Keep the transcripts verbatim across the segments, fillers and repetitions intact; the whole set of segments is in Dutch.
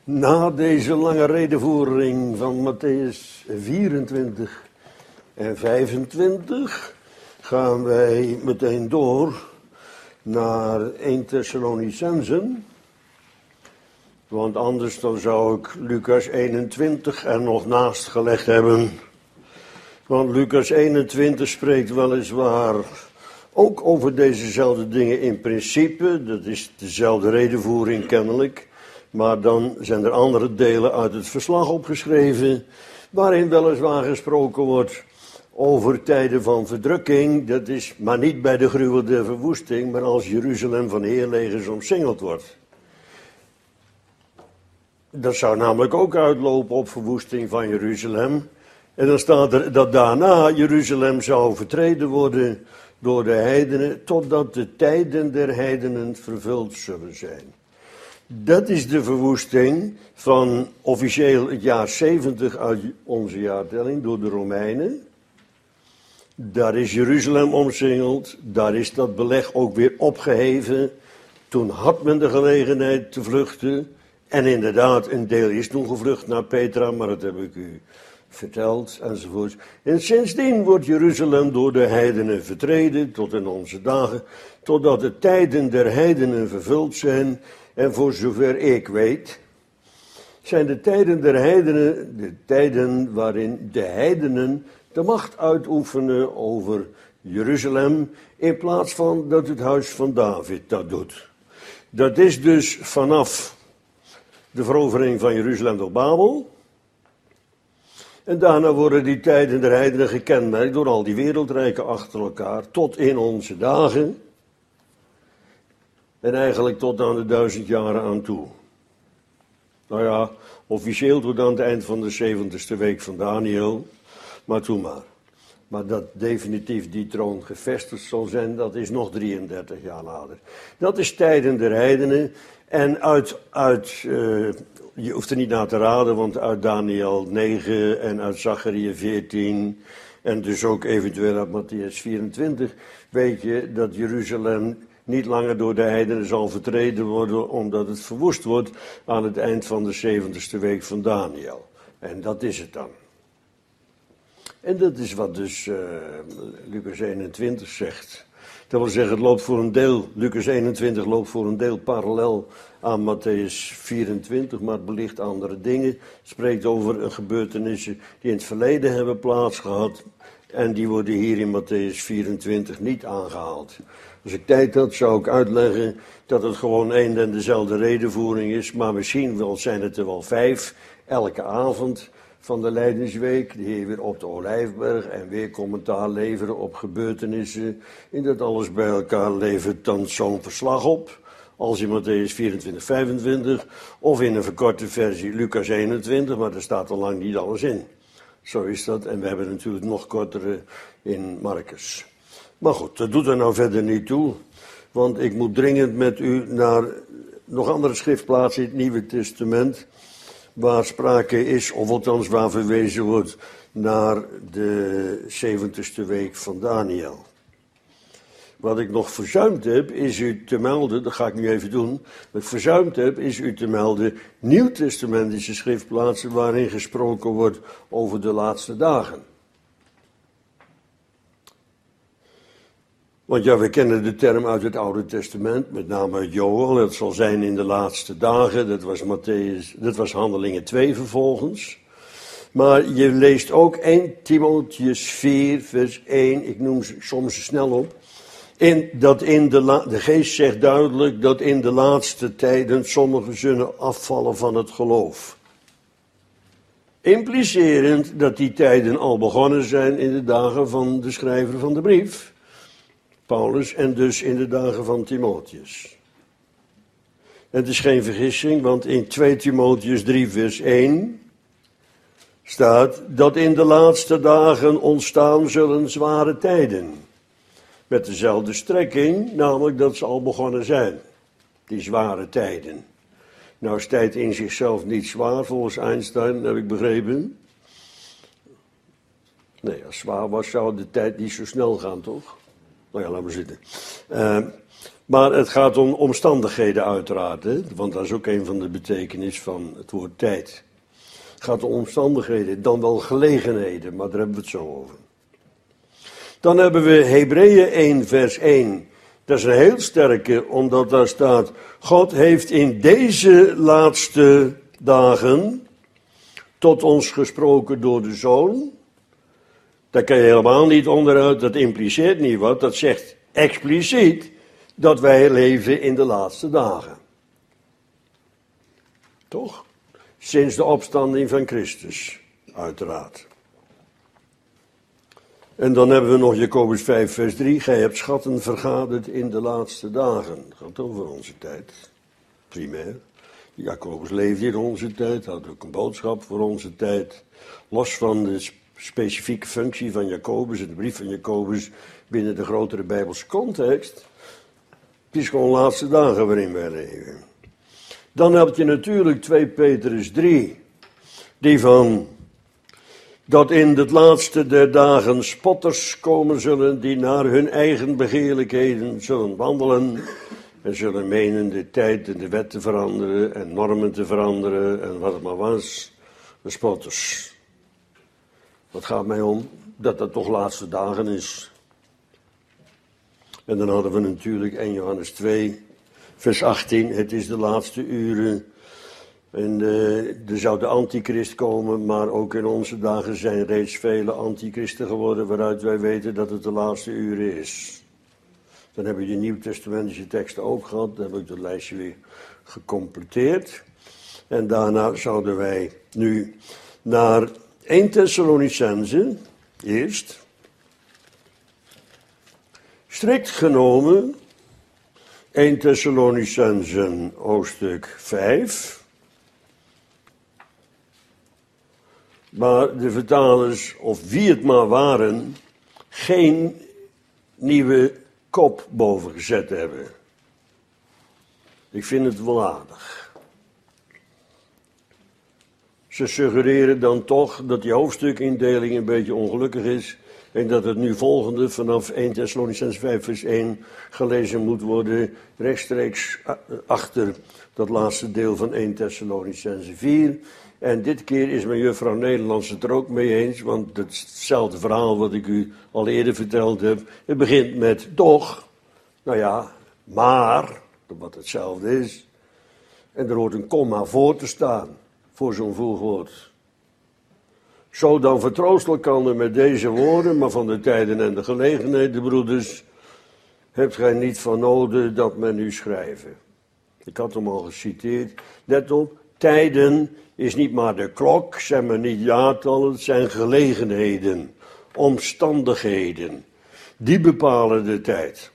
Na deze lange redevoering van Mattheüs vierentwintig en vijfentwintig gaan wij meteen door naar Eerste Thessalonicenzen. Want anders dan zou ik Lucas eenentwintig er nog naast gelegd hebben. Want Lucas eenentwintig spreekt weliswaar ook over dezezelfde dingen in principe. Dat is dezelfde redevoering kennelijk. Maar dan zijn er andere delen uit het verslag opgeschreven, waarin weliswaar gesproken wordt over tijden van verdrukking. Dat is maar niet bij de gruwel der verwoesting, maar als Jeruzalem van heerlegers omsingeld wordt. Dat zou namelijk ook uitlopen op verwoesting van Jeruzalem. En dan staat er dat daarna Jeruzalem zou vertreden worden door de heidenen, totdat de tijden der heidenen vervuld zullen zijn. Dat is de verwoesting van officieel het jaar zeventig uit onze jaartelling door de Romeinen. Daar is Jeruzalem omsingeld, daar is dat beleg ook weer opgeheven. Toen had men de gelegenheid te vluchten. En inderdaad, een deel is toen gevlucht naar Petra, maar dat heb ik u verteld enzovoort. En sindsdien wordt Jeruzalem door de heidenen vertreden tot in onze dagen, totdat de tijden der heidenen vervuld zijn. En voor zover ik weet, zijn de tijden der heidenen de tijden waarin de heidenen de macht uitoefenen over Jeruzalem, in plaats van dat het huis van David dat doet. Dat is dus vanaf de verovering van Jeruzalem door Babel. En daarna worden die tijden der heidenen gekenmerkt door al die wereldrijken achter elkaar, tot in onze dagen. En eigenlijk tot aan de duizend jaren aan toe. Nou ja, officieel tot aan het eind van de zeventigste week van Daniel. Maar toen maar. Maar dat definitief die troon gevestigd zal zijn, dat is nog drieëndertig jaar later. Dat is tijden der heidenen. En uit, uit uh, je hoeft er niet naar te raden, want uit Daniel negen en uit Zachariah veertien... en dus ook eventueel uit Mattheüs vierentwintig, weet je dat Jeruzalem niet langer door de heidenen zal vertreden worden, omdat het verwoest wordt aan het eind van de zeventigste week van Daniel. En dat is het dan. En dat is wat dus uh, Lucas eenentwintig zegt. Dat wil zeggen, het loopt voor een deel, Lucas eenentwintig loopt voor een deel parallel aan Mattheüs vierentwintig, maar het belicht andere dingen. Het spreekt over gebeurtenissen die in het verleden hebben plaatsgehad. En die worden hier in Mattheüs vierentwintig niet aangehaald. Als ik tijd had, zou ik uitleggen dat het gewoon één en dezelfde redevoering is. Maar misschien wel zijn het er wel vijf, elke avond van de Lijdensweek. Die hier weer op de Olijfberg en weer commentaar leveren op gebeurtenissen. In dat alles bij elkaar levert dan zo'n verslag op. Als in Mattheüs vierentwintig, vijfentwintig. Of in een verkorte versie Lucas eenentwintig, maar daar staat al lang niet alles in. Zo is dat. En we hebben natuurlijk nog kortere in Marcus. Maar goed, dat doet er nou verder niet toe. Want ik moet dringend met u naar nog andere schriftplaatsen in het Nieuwe Testament, waar sprake is, of althans waar verwezen wordt naar de zeventigste week van Daniel. Wat ik nog verzuimd heb, is u te melden, dat ga ik nu even doen. Wat ik verzuimd heb, is u te melden nieuwtestamentische schriftplaatsen waarin gesproken wordt over de laatste dagen. Want ja, we kennen de term uit het Oude Testament, met name uit Joël. Het zal zijn in de laatste dagen, dat was Mattheüs, dat was Handelingen twee vervolgens. Maar je leest ook Eerste Timotheüs vier, vers één, ik noem ze soms snel op. In, dat in de, la, de geest zegt duidelijk dat in de laatste tijden sommigen zullen afvallen van het geloof. Implicerend dat die tijden al begonnen zijn in de dagen van de schrijver van de brief, Paulus, en dus in de dagen van Timotheus. Het is geen vergissing, want in Tweede Timotheüs drie vers één staat dat in de laatste dagen ontstaan zullen zware tijden. Met dezelfde strekking, namelijk dat ze al begonnen zijn, die zware tijden. Nou is tijd in zichzelf niet zwaar, volgens Einstein, heb ik begrepen. Nee, als het zwaar was, zou de tijd niet zo snel gaan, toch? Nou ja, laat maar zitten. Uh, Maar het gaat om omstandigheden uiteraard, hè? Want dat is ook een van de betekenis van het woord tijd. Het gaat om omstandigheden, dan wel gelegenheden, maar daar hebben we het zo over. Dan hebben we Hebreeën één vers één. Dat is een heel sterke, omdat daar staat: God heeft in deze laatste dagen tot ons gesproken door de Zoon. Daar kan je helemaal niet onderuit, dat impliceert niet wat, dat zegt expliciet dat wij leven in de laatste dagen. Toch? Sinds de opstanding van Christus, uiteraard. En dan hebben we nog Jacobus vijf vers drie. Gij hebt schatten vergaderd in de laatste dagen. Dat gaat over onze tijd, primair. Jacobus leefde in onze tijd, had ook een boodschap voor onze tijd. Los van de specifieke functie van Jacobus, de brief van Jacobus binnen de grotere Bijbelse context. Het is gewoon laatste dagen waarin wij leven. Dan heb je natuurlijk twee Petrus drie, die van dat in het laatste der dagen spotters komen zullen, die naar hun eigen begeerlijkheden zullen wandelen en zullen menen de tijd en de wet te veranderen en normen te veranderen en wat het maar was. De spotters. Wat gaat mij om? Dat dat toch laatste dagen is. En dan hadden we natuurlijk eerste Johannes twee, vers achttien. Het is de laatste uren. En uh, er zou de antichrist komen, maar ook in onze dagen zijn reeds vele antichristen geworden, waaruit wij weten dat het de laatste uren is. Dan hebben we de Nieuwtestamentische teksten ook gehad, dan heb ik dat lijstje weer gecompleteerd. En daarna zouden wij nu naar eerste Thessalonicenzen, eerst. Strikt genomen, eerste Thessalonicenzen, hoofdstuk vijf. Maar de vertalers, of wie het maar waren, geen nieuwe kop boven gezet hebben. Ik vind het wel aardig. Ze suggereren dan toch dat die hoofdstukindeling een beetje ongelukkig is en dat het nu volgende vanaf eerste Thessalonicenzen vijf vers één gelezen moet worden rechtstreeks achter dat laatste deel van eerste Thessalonicenzen vier. En dit keer is mijn juffrouw Nederlands het er ook mee eens, want hetzelfde verhaal wat ik u al eerder verteld heb. Het begint met doch, nou ja, maar, wat hetzelfde is. En er hoort een komma voor te staan, voor zo'n voegwoord. Zo dan vertroost elkander met deze woorden, maar van de tijden en de gelegenheden, broeders, hebt gij niet van noden dat men u schrijven. Ik had hem al geciteerd, let op, tijden is niet maar de klok, zijn maar niet jaartallen, het zijn gelegenheden, omstandigheden. Die bepalen de tijd.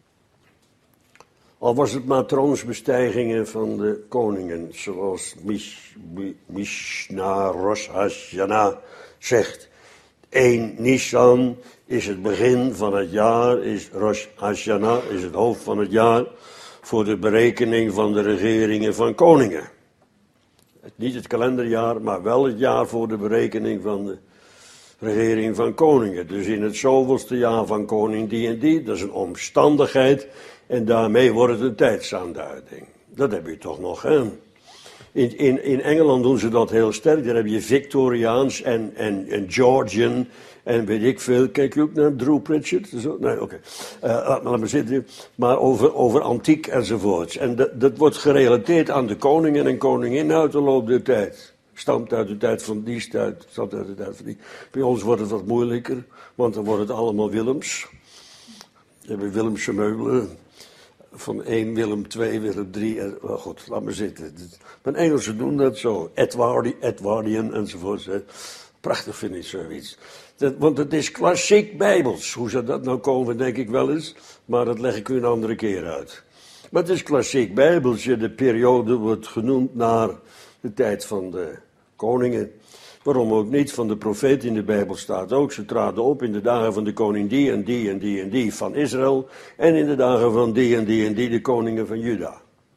Al was het maar troonsbestijgingen van de koningen, zoals Mish, Mishna Rosh Hashanah zegt. één Nisan is het begin van het jaar, is Rosh Hashanah is het hoofd van het jaar voor de berekening van de regeringen van koningen. Niet het kalenderjaar, maar wel het jaar voor de berekening van de regering van koningen. Dus in het zoveelste jaar van koning die en die, dat is een omstandigheid en daarmee wordt het een tijdsaanduiding. Dat heb je toch nog, hè? In, in, in Engeland doen ze dat heel sterk, daar heb je Victoriaans en, en, en Georgian en weet ik veel. Kijk je ook naar Drew Pritchard? Zo? Nee, oké. Okay. Uh, laat maar zitten. Maar over, over antiek enzovoorts. En dat, dat wordt gerelateerd aan de koningen en koninginnen uit de loop der tijd. Stamt uit de tijd van die, stamt, stamt uit de tijd van die. Bij ons wordt het wat moeilijker, want dan wordt het allemaal Willems. We hebben Willemse meubelen. Van één, Willem twee, Willem drie. En, oh goed, laat maar zitten. Maar Engelsen doen dat zo. Edwardi, Edwardian enzovoort. Prachtig vind ik zoiets. Dat, want het is klassiek Bijbels. Hoe zou dat nou komen, denk ik wel eens. Maar dat leg ik u een andere keer uit. Maar het is klassiek Bijbels. De periode wordt genoemd naar de tijd van de koningen. Waarom ook niet? Van de profeet in de Bijbel staat ook. Ze traden op in de dagen van de koning die en die en die en die van Israël. En in de dagen van die en die en die de koningen van Juda.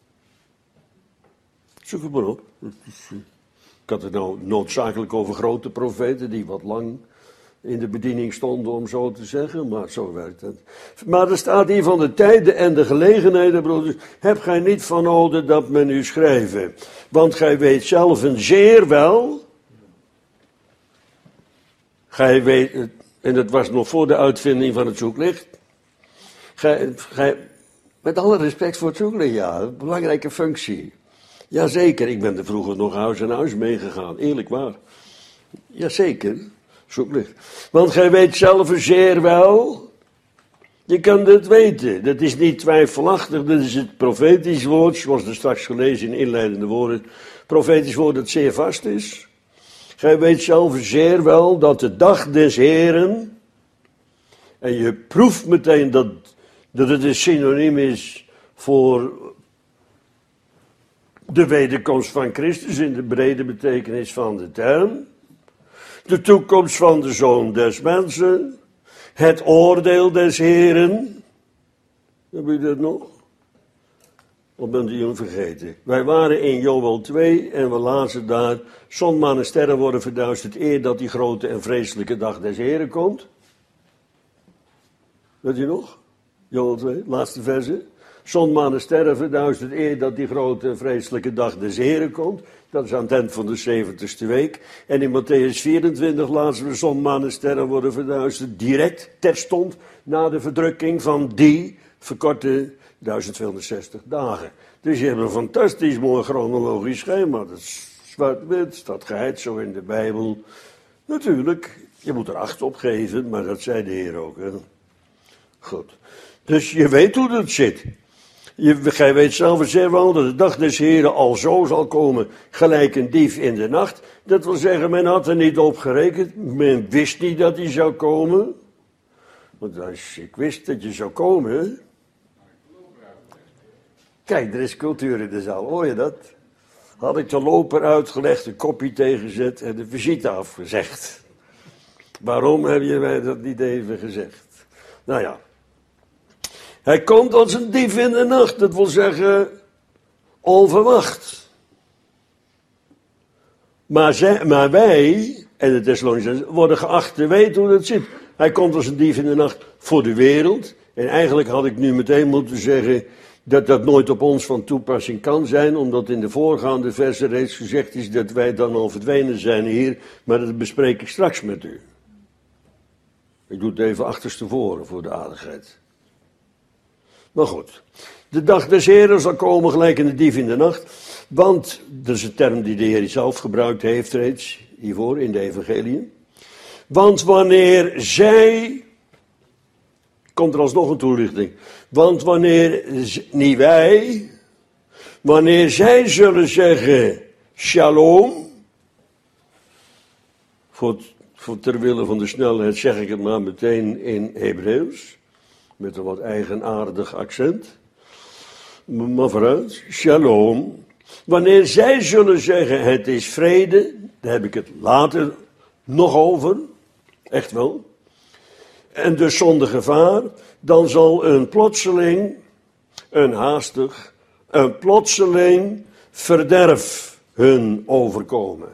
Zoek het maar op. Ik had het nou noodzakelijk over grote profeten die wat lang in de bediening stonden, om zo te zeggen, maar zo werkt het. Maar er staat hier van de tijden en de gelegenheden, broeders, heb gij niet van noden dat men u schrijven. Want gij weet zelf een zeer wel, gij weet, en dat was nog voor de uitvinding van het zoeklicht, gij, gij, met alle respect voor het zoeklicht, ja, een belangrijke functie. Jazeker, ik ben er vroeger nog huis aan huis meegegaan, eerlijk waar. Jazeker, zoeklicht. Want gij weet zelf zeer wel, je kan het weten. Dat is niet twijfelachtig, dat is het profetisch woord, zoals er straks gelezen in inleidende woorden. Profetisch woord dat zeer vast is. Gij weet zelf zeer wel dat de dag des Heren, en je proeft meteen dat, dat het een synoniem is voor de wederkomst van Christus in de brede betekenis van de term. De toekomst van de Zoon des Mensen. Het oordeel des Heren. Heb je dat nog? Of bent u hem vergeten? Wij waren in Joël twee en we lazen daar: zon, maan en sterren worden verduisterd eer dat die grote en vreselijke dag des Heren komt. Weet u nog? Joël twee, laatste verse. Zon, maan en sterren verduisterd eer dat die grote en vreselijke dag des Heren komt. Dat is aan het eind van de zeventigste week. En in Matthäus vierentwintig laten we zon, maan en sterren worden verduisterd direct, terstond, na de verdrukking van die verkorte duizend tweehonderdzestig dagen. Dus je hebt een fantastisch mooi chronologisch schema. Dat is zwart-wit, staat geheid zo in de Bijbel. Natuurlijk, je moet er acht op geven, maar dat zei de Heer ook. Hè? Goed. Dus je weet hoe dat zit. Je, gij weet zelf zeer wel dat de dag des Heren al zo zal komen, gelijk een dief in de nacht. Dat wil zeggen, men had er niet op gerekend. Men wist niet dat hij zou komen. Want als ik wist dat je zou komen. Kijk, er is cultuur in de zaal, hoor je dat? Had ik de loper uitgelegd, een kopje tegenzet en de visite afgezegd. Waarom heb je mij dat niet even gezegd? Nou ja. Hij komt als een dief in de nacht, dat wil zeggen onverwacht. Maar, zij, maar wij, en de Thessalonicenzen, worden geacht te weten hoe dat zit. Hij komt als een dief in de nacht voor de wereld. En eigenlijk had ik nu meteen moeten zeggen dat dat nooit op ons van toepassing kan zijn, omdat in de voorgaande versen reeds gezegd is dat wij dan al verdwenen zijn hier, maar dat bespreek ik straks met u. Ik doe het even achterstevoren voor de aardigheid. Maar goed, de dag des Heren zal komen gelijk in de dief in de nacht, want, dat is een term die de Heer zelf gebruikt heeft reeds, hiervoor in de evangeliën. Want wanneer zij, komt er alsnog een toelichting, want wanneer, niet wij, wanneer zij zullen zeggen, shalom, voor, voor ter wille van de snelheid zeg ik het maar meteen in Hebreeuws, met een wat eigenaardig accent. Maar vooruit, shalom. Wanneer zij zullen zeggen, het is vrede, daar heb ik het later nog over, echt wel. En dus zonder gevaar, dan zal een plotseling, een haastig, een plotseling verderf hun overkomen.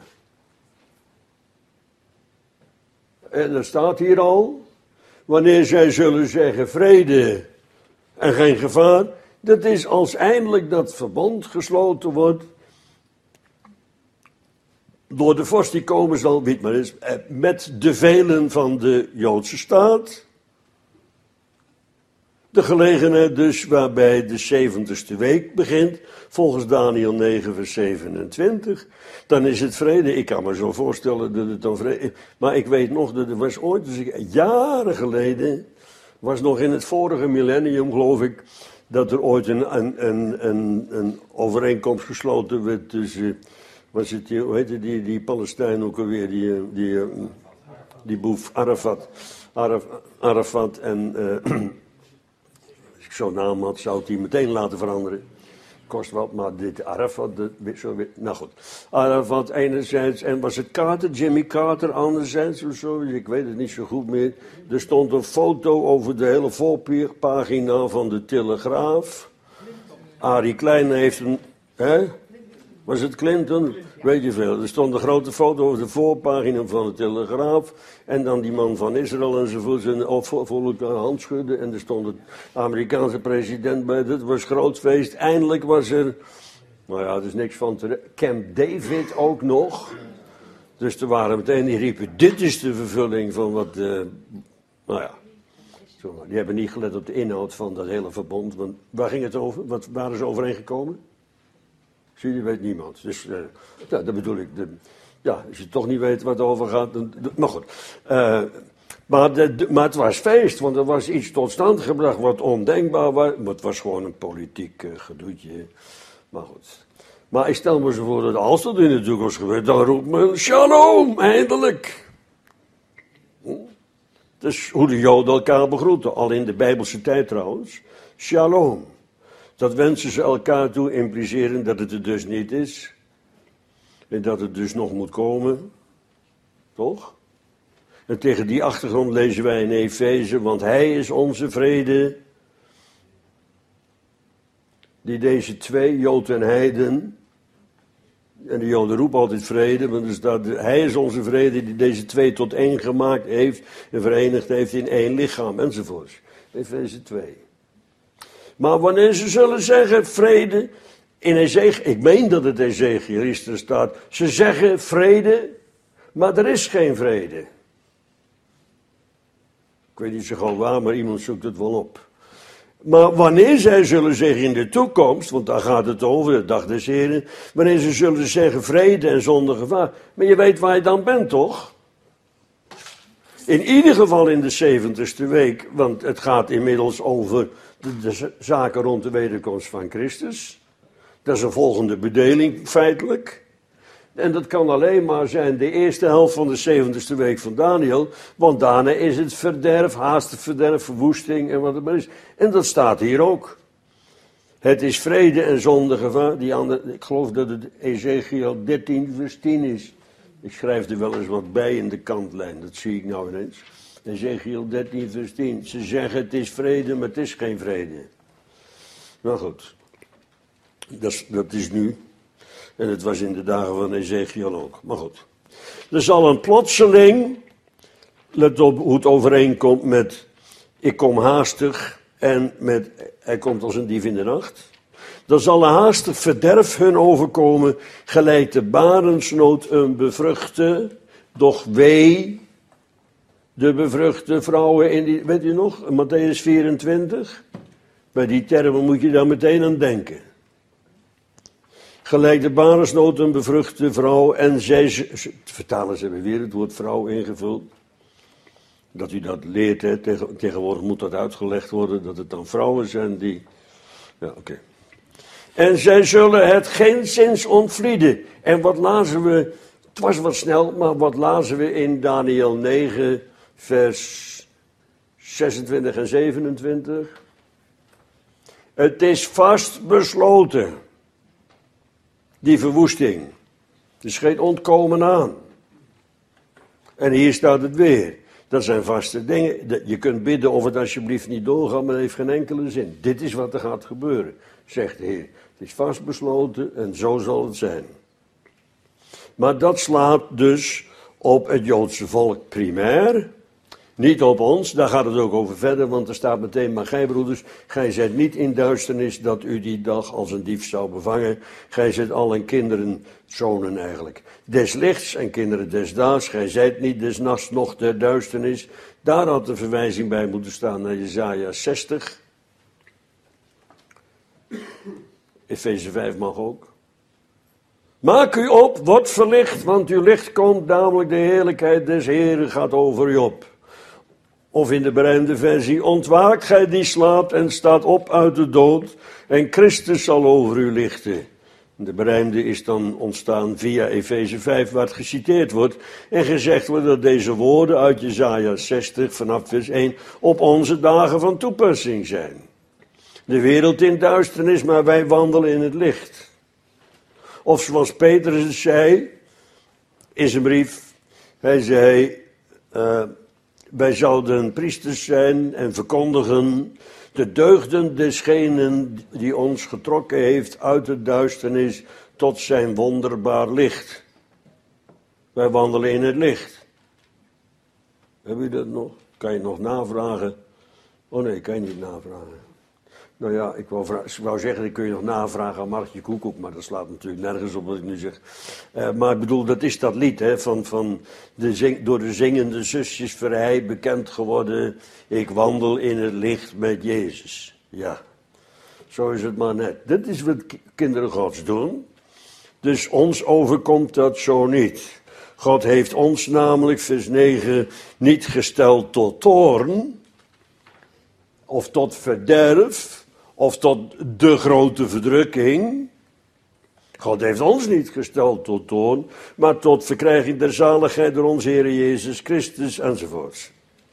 En er staat hier al, wanneer zij zullen zeggen vrede en geen gevaar, dat is als eindelijk dat verbond gesloten wordt door de vorst die komen zal, wie het maar is, met de velen van de Joodse staat. De gelegenheid dus waarbij de zeventigste week begint, volgens Daniel negen vers zevenentwintig, dan is het vrede. Ik kan me zo voorstellen dat het dan vrede is. Maar ik weet nog dat er was ooit, dus ik, jaren geleden, was nog in het vorige millennium geloof ik, dat er ooit een, een, een, een, een overeenkomst gesloten werd tussen, was het die, hoe heette die, die Palestijn ook alweer, die, die, die boef Arafat, Araf, Arafat en... Uh, zo'n naam had, zou het die meteen laten veranderen. Kost wat, maar dit Arafat, de, zo, nou goed. Arafat enerzijds, en was het Carter, Jimmy Carter anderzijds of zo, ik weet het niet zo goed meer. Er stond een foto over de hele voorpagina van de Telegraaf. Arie Klein heeft een, hè? Was het Clinton? Weet je veel. Er stond een grote foto op de voorpagina van de Telegraaf. En dan die man van Israël en zijn zijn volk aan de hand schudden. En er stond de Amerikaanse president bij. Dat was groot feest. Eindelijk was er... Nou ja, er is niks van te... Camp David ook nog. Dus er waren meteen die riepen... Dit is de vervulling van wat... Uh, nou ja... Die hebben niet gelet op de inhoud van dat hele verbond. Want waar ging het over? Wat waren ze overeengekomen? Zie je, weet niemand. Dus uh, ja, dat bedoel ik. De, ja, als je toch niet weet wat het over gaat. Dan, maar goed. Uh, maar, de, de, maar het was feest, want er was iets tot stand gebracht wat ondenkbaar was. Maar het was gewoon een politiek uh, gedoetje. Maar goed. Maar ik stel me zo voor dat als dat in de toekomst gebeurt, dan roept men shalom, eindelijk. Hm? Dat is hoe de Joden elkaar begroeten, al in de Bijbelse tijd trouwens. Shalom. Dat wensen ze elkaar toe impliceren dat het er dus niet is. En dat het dus nog moet komen. Toch? En tegen die achtergrond lezen wij in Efeze, want hij is onze vrede. Die deze twee, Jood en Heiden. En de Joden roepen altijd vrede, want er staat, hij is onze vrede die deze twee tot één gemaakt heeft en verenigd heeft in één lichaam, enzovoorts. Efeze twee. Maar wanneer ze zullen zeggen vrede, in Ezekiel, ik meen dat het Ezekiel is, er staat, ze zeggen vrede, maar er is geen vrede. Ik weet niet zo gauw waar, maar iemand zoekt het wel op. Maar wanneer zij zullen zeggen in de toekomst, want daar gaat het over, de dag des Heren, wanneer ze zullen zeggen vrede en zonder gevaar, maar je weet waar je dan bent, toch? In ieder geval in de zeventigste week, want het gaat inmiddels over de, de zaken rond de wederkomst van Christus. Dat is een volgende bedeling, feitelijk. En dat kan alleen maar zijn de eerste helft van de zeventigste week van Daniel, want daarna is het verderf, haast verderf, verwoesting en wat het maar is. En dat staat hier ook. Het is vrede en zonder gevaar. Die andere, ik geloof dat het Ezekiel dertien vers tien is. Ik schrijf er wel eens wat bij in de kantlijn, dat zie ik nou ineens. Ezekiel dertien vers tien. Ze zeggen het is vrede, maar het is geen vrede. Nou goed, dat is, dat is nu. En het was in de dagen van Ezekiel ook. Maar goed. Er zal een plotseling, let op hoe het overeenkomt met ik kom haastig en met hij komt als een dief in de nacht. Er zal een haastig verderf hun overkomen, gelijk de barensnood een bevruchte, doch wee de bevruchte vrouwen in die, weet u nog, Mattheüs vierentwintig? Bij die termen moet je daar meteen aan denken. Gelijk de barensnood een bevruchte vrouw en zij, vertalers hebben weer het woord vrouw ingevuld. Dat u dat leert, hè. Tegen, tegenwoordig moet dat uitgelegd worden, dat het dan vrouwen zijn die, ja oké. Okay. En zij zullen het geenszins ontvlieden. En wat lazen we, het was wat snel, maar wat lazen we in Daniel negen, vers zesentwintig en zevenentwintig? Het is vast besloten. Die verwoesting. Er is geen ontkomen aan. En hier staat het weer. Dat zijn vaste dingen. Je kunt bidden of het alsjeblieft niet doorgaat, maar dat heeft geen enkele zin. Dit is wat er gaat gebeuren, zegt de Heer. Het is vastbesloten en zo zal het zijn. Maar dat slaat dus op het Joodse volk primair. Niet op ons, daar gaat het ook over verder, want er staat meteen, maar gij broeders, gij zijt niet in duisternis dat u die dag als een dief zou bevangen. Gij zijt allen kinderen, zonen eigenlijk, des lichts en kinderen des daags. Gij zijt niet des nachts noch der duisternis. Daar had de verwijzing bij moeten staan naar Jesaja zestig. Efeze vijf mag ook. Maak u op, word verlicht, want uw licht komt, namelijk de heerlijkheid des Heren gaat over u op. Of in de berijmde versie, ontwaakt gij die slaapt en staat op uit de dood en Christus zal over u lichten. De berijmde is dan ontstaan via Efeze vijf, waar het geciteerd wordt en gezegd wordt dat deze woorden uit Jesaja zestig vanaf vers één op onze dagen van toepassing zijn. De wereld in duisternis, maar wij wandelen in het licht. Of zoals Petrus zei in zijn brief, hij zei, uh, wij zouden priesters zijn en verkondigen de deugden desgenen die ons getrokken heeft uit de duisternis tot zijn wonderbaar licht. Wij wandelen in het licht. Heb je dat nog? Kan je het nog navragen? Oh nee, kan je niet navragen. Nou ja, ik wou, vragen, ik wou zeggen, dat kun je nog navragen aan Martje Koekoek, maar dat slaat natuurlijk nergens op wat ik nu zeg. Uh, maar ik bedoel, dat is dat lied, hè, van, van de zing, door de zingende zusjes Verheij bekend geworden. Ik wandel in het licht met Jezus. Ja, zo is het maar net. Dit is wat kinderen Gods doen. Dus ons overkomt dat zo niet. God heeft ons namelijk, vers negen, niet gesteld tot toorn, of tot verderf, of tot de grote verdrukking. God heeft ons niet gesteld tot toorn, maar tot verkrijging der zaligheid door onze Heer Jezus Christus, enzovoorts.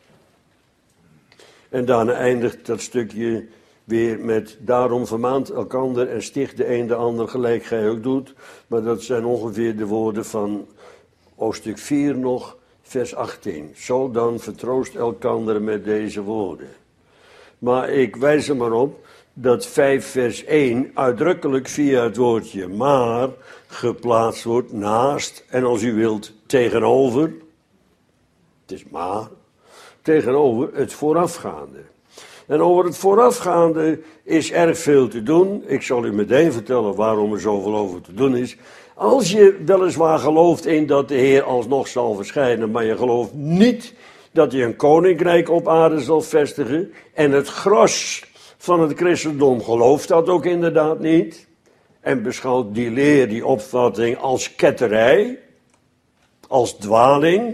En daarna eindigt dat stukje weer met, daarom vermaant elkander en sticht de een de ander gelijk gij ook doet. Maar dat zijn ongeveer de woorden van hoofdstuk vier nog, vers achttien. Zo dan vertroost elkander met deze woorden. Maar ik wijs er maar op dat vijf vers één uitdrukkelijk via het woordje maar geplaatst wordt naast, en als u wilt tegenover, het is maar, tegenover het voorafgaande. En over het voorafgaande is erg veel te doen. Ik zal u meteen vertellen waarom er zoveel over te doen is. Als je weliswaar gelooft in dat de Heer alsnog zal verschijnen, maar je gelooft niet dat hij een koninkrijk op aarde zal vestigen, en het gros van het christendom gelooft dat ook inderdaad niet, en beschouwt die leer, die opvatting als ketterij, als dwaling.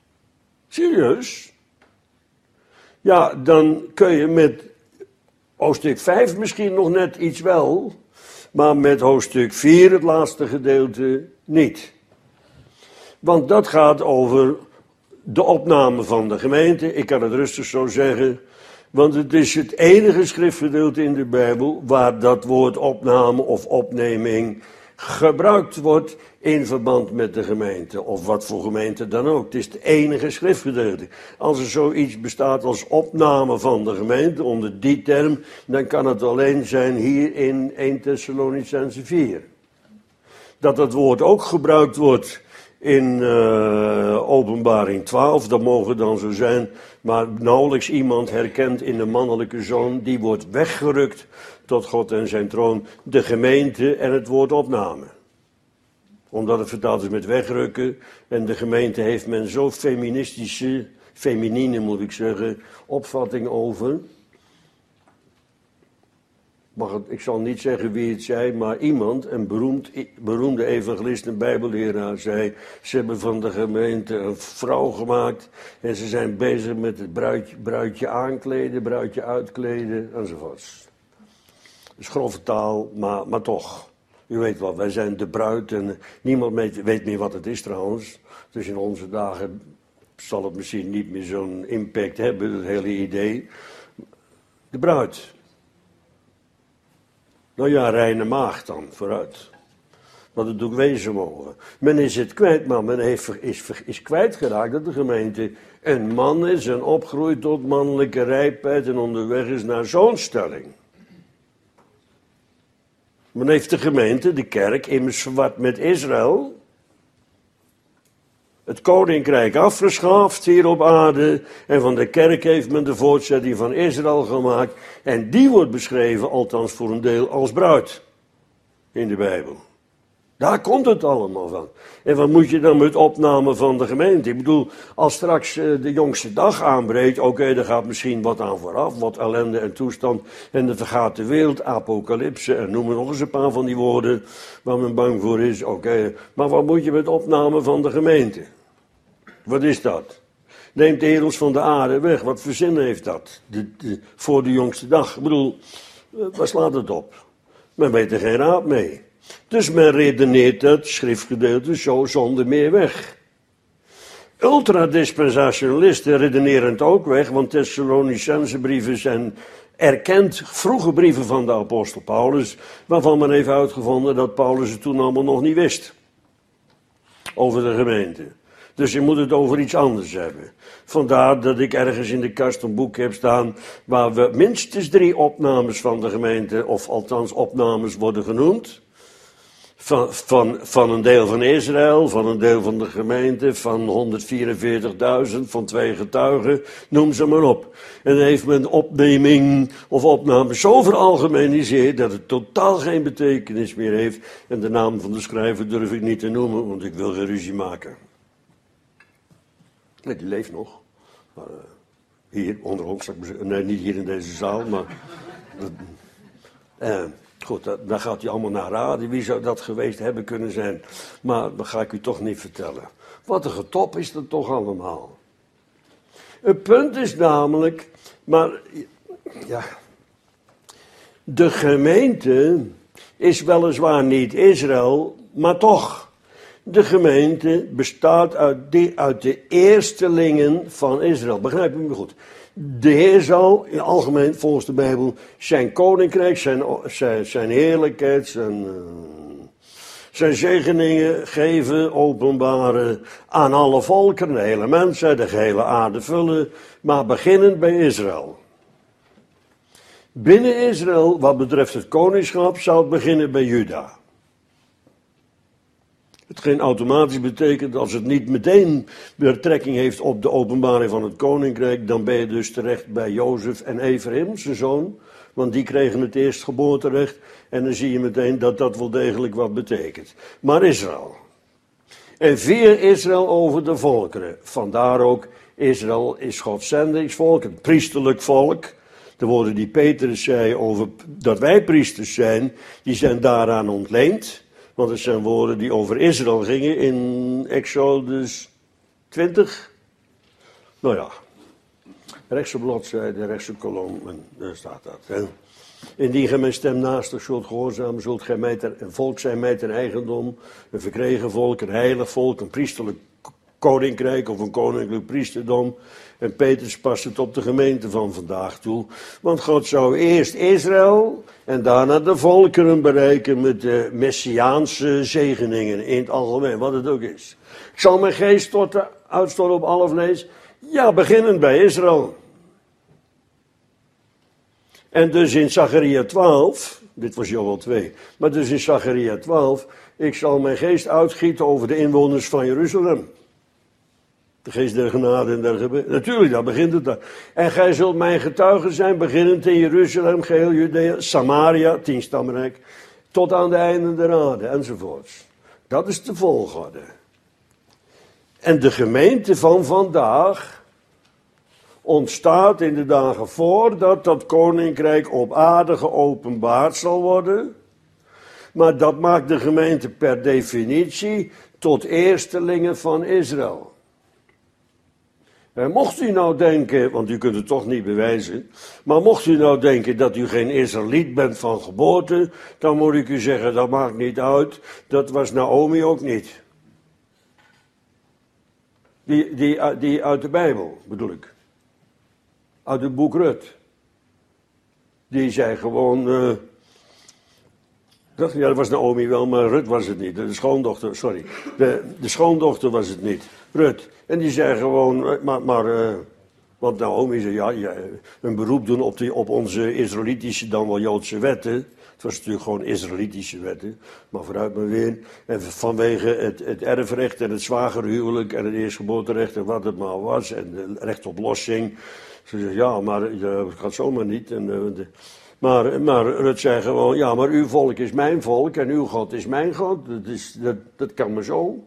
Serieus? Ja, dan kun je met hoofdstuk vijf misschien nog net iets wel, maar met hoofdstuk vier, het laatste gedeelte, niet. Want dat gaat over de opname van de gemeente. Ik kan het rustig zo zeggen, want het is het enige schriftgedeelte in de Bijbel waar dat woord opname of opneming gebruikt wordt in verband met de gemeente, of wat voor gemeente dan ook. Het is het enige schriftgedeelte. Als er zoiets bestaat als opname van de gemeente onder die term, dan kan het alleen zijn hier in eerste Thessalonicenzen vier. Dat het woord ook gebruikt wordt in uh, Openbaring twaalf, dat mogen dan zo zijn, maar nauwelijks iemand herkent in de mannelijke zoon, die wordt weggerukt tot God en zijn troon, de gemeente en het woord opname. Omdat het vertaald is met wegrukken, en de gemeente heeft men zo feministische, feminine moet ik zeggen, opvatting over. Mag het, ik zal niet zeggen wie het zei, maar iemand, een beroemd, beroemde evangelist en bijbelleraar, zei, ze hebben van de gemeente een vrouw gemaakt en ze zijn bezig met het bruidje, bruidje aankleden, bruidje uitkleden, enzovoorts. Dat is grove taal, maar, maar toch. U weet wel, wij zijn de bruid en niemand weet, weet meer wat het is trouwens. Dus in onze dagen zal het misschien niet meer zo'n impact hebben, het hele idee. De bruid. Nou ja, reine maagd dan, vooruit. Wat het ook wezen mogen. Men is het kwijt, maar men heeft, is, is kwijtgeraakt dat de gemeente een man is en opgroeit tot mannelijke rijpheid en onderweg is naar zoonstelling. Men heeft de gemeente, de kerk, immers verward met Israël. Het koninkrijk afgeschaft hier op aarde. En van de kerk heeft men de voortzetting van Israël gemaakt. En die wordt beschreven, althans voor een deel, als bruid. In de Bijbel. Daar komt het allemaal van. En wat moet je dan met opname van de gemeente? Ik bedoel, als straks uh, de jongste dag aanbreekt, oké, okay, er gaat misschien wat aan vooraf, wat ellende en toestand, en er vergaat de wereld, apocalypse, en noem maar nog eens een paar van die woorden waar men bang voor is, oké. Okay. Maar wat moet je met opname van de gemeente? Wat is dat? Neemt de Heer ons van de aarde weg, wat voor zin heeft dat? De, de, voor de jongste dag. Ik bedoel, uh, waar slaat het op? Men weet er geen raad mee. Dus men redeneert het schriftgedeelte zo zonder meer weg. Ultradispensationalisten redeneren het ook weg, want Thessalonicense brieven zijn erkend vroege brieven van de apostel Paulus, waarvan men heeft uitgevonden dat Paulus het toen allemaal nog niet wist. Over de gemeente. Dus je moet het over iets anders hebben. Vandaar dat ik ergens in de kast een boek heb staan waar we minstens drie opnames van de gemeente, of althans opnames worden genoemd. van, van, van een deel van Israël, van een deel van de gemeente, van honderdvierenveertigduizend, van twee getuigen, noem ze maar op. En dan heeft men opneming of opname zo veralgemeniseerd dat het totaal geen betekenis meer heeft. En de naam van de schrijver durf ik niet te noemen, want ik wil geen ruzie maken. Nee, die leeft nog. Maar, uh, hier, onder ons, nee, niet hier in deze zaal, maar... Uh, goed, dat, daar gaat hij allemaal naar raden. Wie zou dat geweest hebben kunnen zijn? Maar dat ga ik u toch niet vertellen. Wat een getop is dat toch allemaal. Het punt is namelijk, maar ja, de gemeente is weliswaar niet Israël, maar toch. De gemeente bestaat uit, die, uit de eerstelingen van Israël. Begrijp je me goed? De Heer zal in het algemeen, volgens de Bijbel, zijn koninkrijk, zijn, zijn, zijn heerlijkheid, zijn, uh, zijn zegeningen geven, openbaren aan alle volken, de hele mensheid, de gehele aarde vullen, maar beginnend bij Israël. Binnen Israël, wat betreft het koningschap, zou het beginnen bij Juda. Hetgeen automatisch betekent, als het niet meteen betrekking heeft op de openbaring van het koninkrijk, dan ben je dus terecht bij Jozef en Ephraim, zijn zoon. Want die kregen het eerstgeboorterecht en dan zie je meteen dat dat wel degelijk wat betekent. Maar Israël. En via Israël over de volkeren. Vandaar ook, Israël is Gods zendingsvolk, een priesterlijk volk. De woorden die Petrus zei over dat wij priesters zijn, die zijn daaraan ontleend. Want het zijn woorden die over Israël gingen in Exodus twintig. Nou ja, rechtse bladzijde, rechtse kolom, en daar staat dat. Hè. Indien gij mijn stem naastig zult gehoorzamen, zult gij mij ter, een volk zijn mij ten eigendom, een verkregen volk, een heilig volk, een priesterlijk koninkrijk of een koninklijk priesterdom. En Petrus past het op de gemeente van vandaag toe. Want God zou eerst Israël en daarna de volkeren bereiken met de messiaanse zegeningen in het algemeen, wat het ook is. Ik zal mijn geest storten, uitstorten op alle vlees. Ja, beginnend bij Israël. En dus in Zacharia twaalf, dit was Joël twee, maar dus in Zacharia twaalf, ik zal mijn geest uitgieten over de inwoners van Jeruzalem. De geest der genade en der gebed. Natuurlijk, daar begint het daar. En gij zult mijn getuigen zijn, beginnend in Jeruzalem, geheel Judea, Samaria, tien stamrijk, tot aan de einden der aarde, enzovoorts. Dat is de volgorde. En de gemeente van vandaag ontstaat in de dagen voordat dat koninkrijk op aarde geopenbaard zal worden. Maar dat maakt de gemeente per definitie tot eerstelingen van Israël. En mocht u nou denken, want u kunt het toch niet bewijzen, maar mocht u nou denken dat u geen Israëliet bent van geboorte, dan moet ik u zeggen, dat maakt niet uit, dat was Naomi ook niet. Die, die, die uit de Bijbel, bedoel ik. Uit het boek Rut. Die zei gewoon, uh, dat, ja dat was Naomi wel, maar Rut was het niet. De schoondochter, sorry, de, de schoondochter was het niet. Rut. En die zei gewoon, maar, maar uh, want Naomi zei, ja, ja, een beroep doen op, die, op onze Israëlitische, dan wel Joodse wetten. Het was natuurlijk gewoon Israëlitische wetten, maar vooruit maar weer. En vanwege het, het erfrecht en het zwagerhuwelijk en het eerstgeboorterecht en wat het maar was. En de recht op lossing. Ze zei, ja, maar dat gaat zomaar niet. En, uh, de, maar, maar Rut zei gewoon, ja, maar uw volk is mijn volk en uw God is mijn God. Dat, is, dat, dat kan maar zo.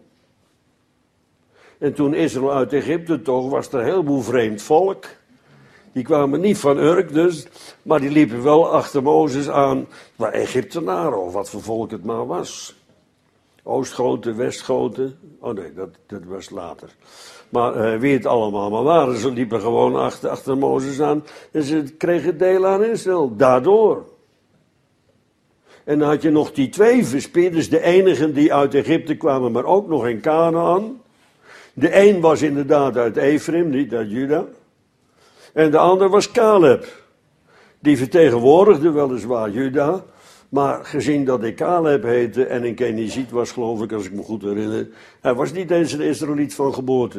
En toen Israël uit Egypte toch, was er een heleboel vreemd volk. Die kwamen niet van Urk dus, maar die liepen wel achter Mozes aan. Maar Egyptenaren, of wat voor volk het maar was. Oostgoten, Westgoten. Oh nee, dat, dat was later. Maar uh, wie het allemaal maar waren, ze liepen gewoon achter, achter Mozes aan. En ze kregen deel aan Israël, daardoor. En dan had je nog die twee verspieders, de enigen die uit Egypte kwamen, maar ook nog in Kanaan. De een was inderdaad uit Ephraim, niet uit Juda. En de ander was Caleb. Die vertegenwoordigde weliswaar Juda. Maar gezien dat hij Caleb heette en een Keniziet was, geloof ik, als ik me goed herinner. Hij was niet eens een Israëliet van geboorte.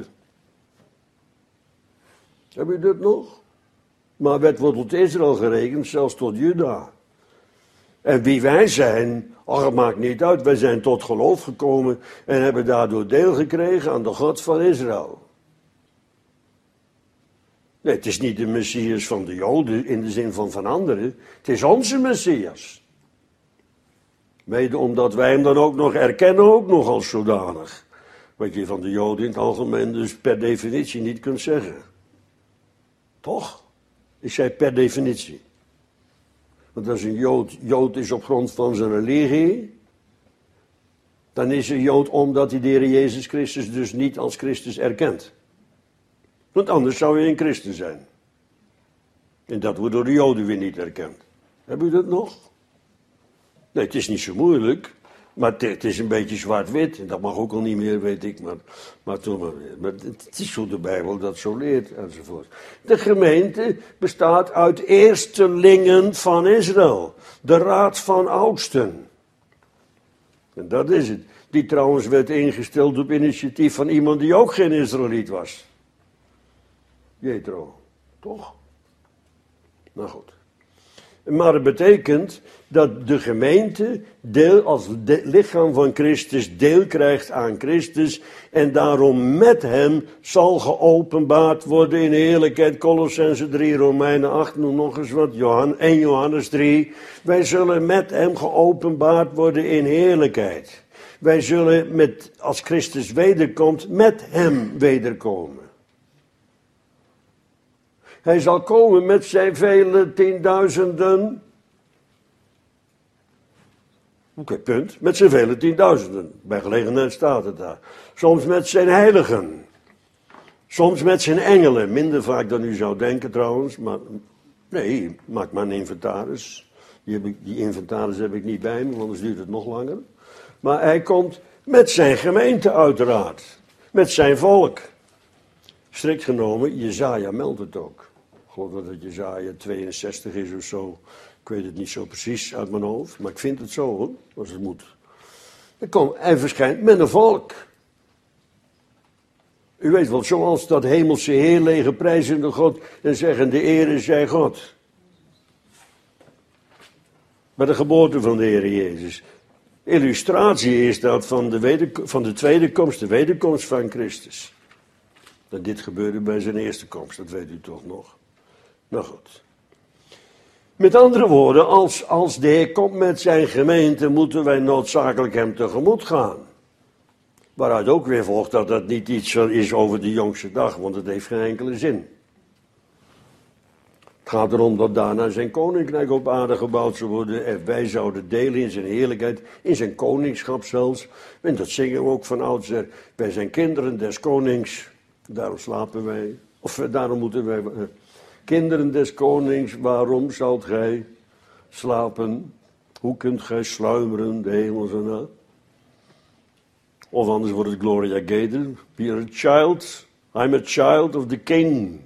Heb je dat nog? Maar werd wordt tot Israël gerekend, zelfs tot Juda. En wie wij zijn, oh, het maakt niet uit. Wij zijn tot geloof gekomen en hebben daardoor deel gekregen aan de God van Israël. Nee, het is niet de Messias van de Joden in de zin van van anderen. Het is onze Messias. Mede omdat wij hem dan ook nog erkennen, ook nog als zodanig. Wat je van de Joden in het algemeen dus per definitie niet kunt zeggen. Toch? Ik zei per definitie. Want als een Jood Jood is op grond van zijn religie, dan is hij Jood omdat hij de Heer Jezus Christus dus niet als Christus erkent. Want anders zou hij een christen zijn. En dat wordt door de Joden weer niet erkend. Hebben u dat nog? Nee, het is niet zo moeilijk. Maar het is een beetje zwart-wit. En dat mag ook al niet meer, weet ik. Maar, maar toen maar weer. Maar het is zo de Bijbel dat zo leert, enzovoort. De gemeente bestaat uit eerstelingen van Israël. De raad van oudsten. En dat is het. Die trouwens werd ingesteld op initiatief van iemand die ook geen Israëliet was. Jethro. Toch? Nou goed. Maar het betekent dat de gemeente deel, als de, lichaam van Christus deel krijgt aan Christus en daarom met hem zal geopenbaard worden in heerlijkheid. Colossenzen drie, Romeinen acht, noem nog eens wat, Johan, en Johannes drie. Wij zullen met hem geopenbaard worden in heerlijkheid. Wij zullen met, als Christus wederkomt, met hem wederkomen. Hij zal komen met zijn vele tienduizenden. Oké, okay, punt. Met zijn vele tienduizenden. Bij gelegenheid staat het daar. Soms met zijn heiligen. Soms met zijn engelen. Minder vaak dan u zou denken trouwens. Maar nee, maak maar een inventaris. Die, heb ik, die inventaris heb ik niet bij me, want anders duurt het nog langer. Maar hij komt met zijn gemeente uiteraard. Met zijn volk. Strikt genomen, Jesaja meldt het ook. Ik geloof dat het Jesaja tweeënzestig is of zo. Ik weet het niet zo precies uit mijn hoofd, maar ik vind het zo hoor, als het moet. Hij, komt, hij verschijnt met een volk. U weet wel, zoals dat hemelse heerlege prijzende God en zeggen de ere zij God. Bij de geboorte van de Heer Jezus. Illustratie is dat van de, weder, van de tweede komst, de wederkomst van Christus. Dat dit gebeurde bij zijn eerste komst, dat weet u toch nog. Nou goed. Met andere woorden, als, als de Heer komt met zijn gemeente, moeten wij noodzakelijk hem tegemoet gaan. Waaruit ook weer volgt dat dat niet iets is over de jongste dag, want het heeft geen enkele zin. Het gaat erom dat daarna zijn koninkrijk op aarde gebouwd zou worden en wij zouden delen in zijn heerlijkheid, in zijn koningschap zelfs. En dat zingen we ook van oudsher. Wij zijn kinderen des konings, daarom slapen wij, of daarom moeten wij... Uh, kinderen des konings, waarom zult gij slapen? Hoe kunt gij sluimeren, de hemels en na? Of anders wordt het Gloria Gaynor. We are a child, I'm a child of the king.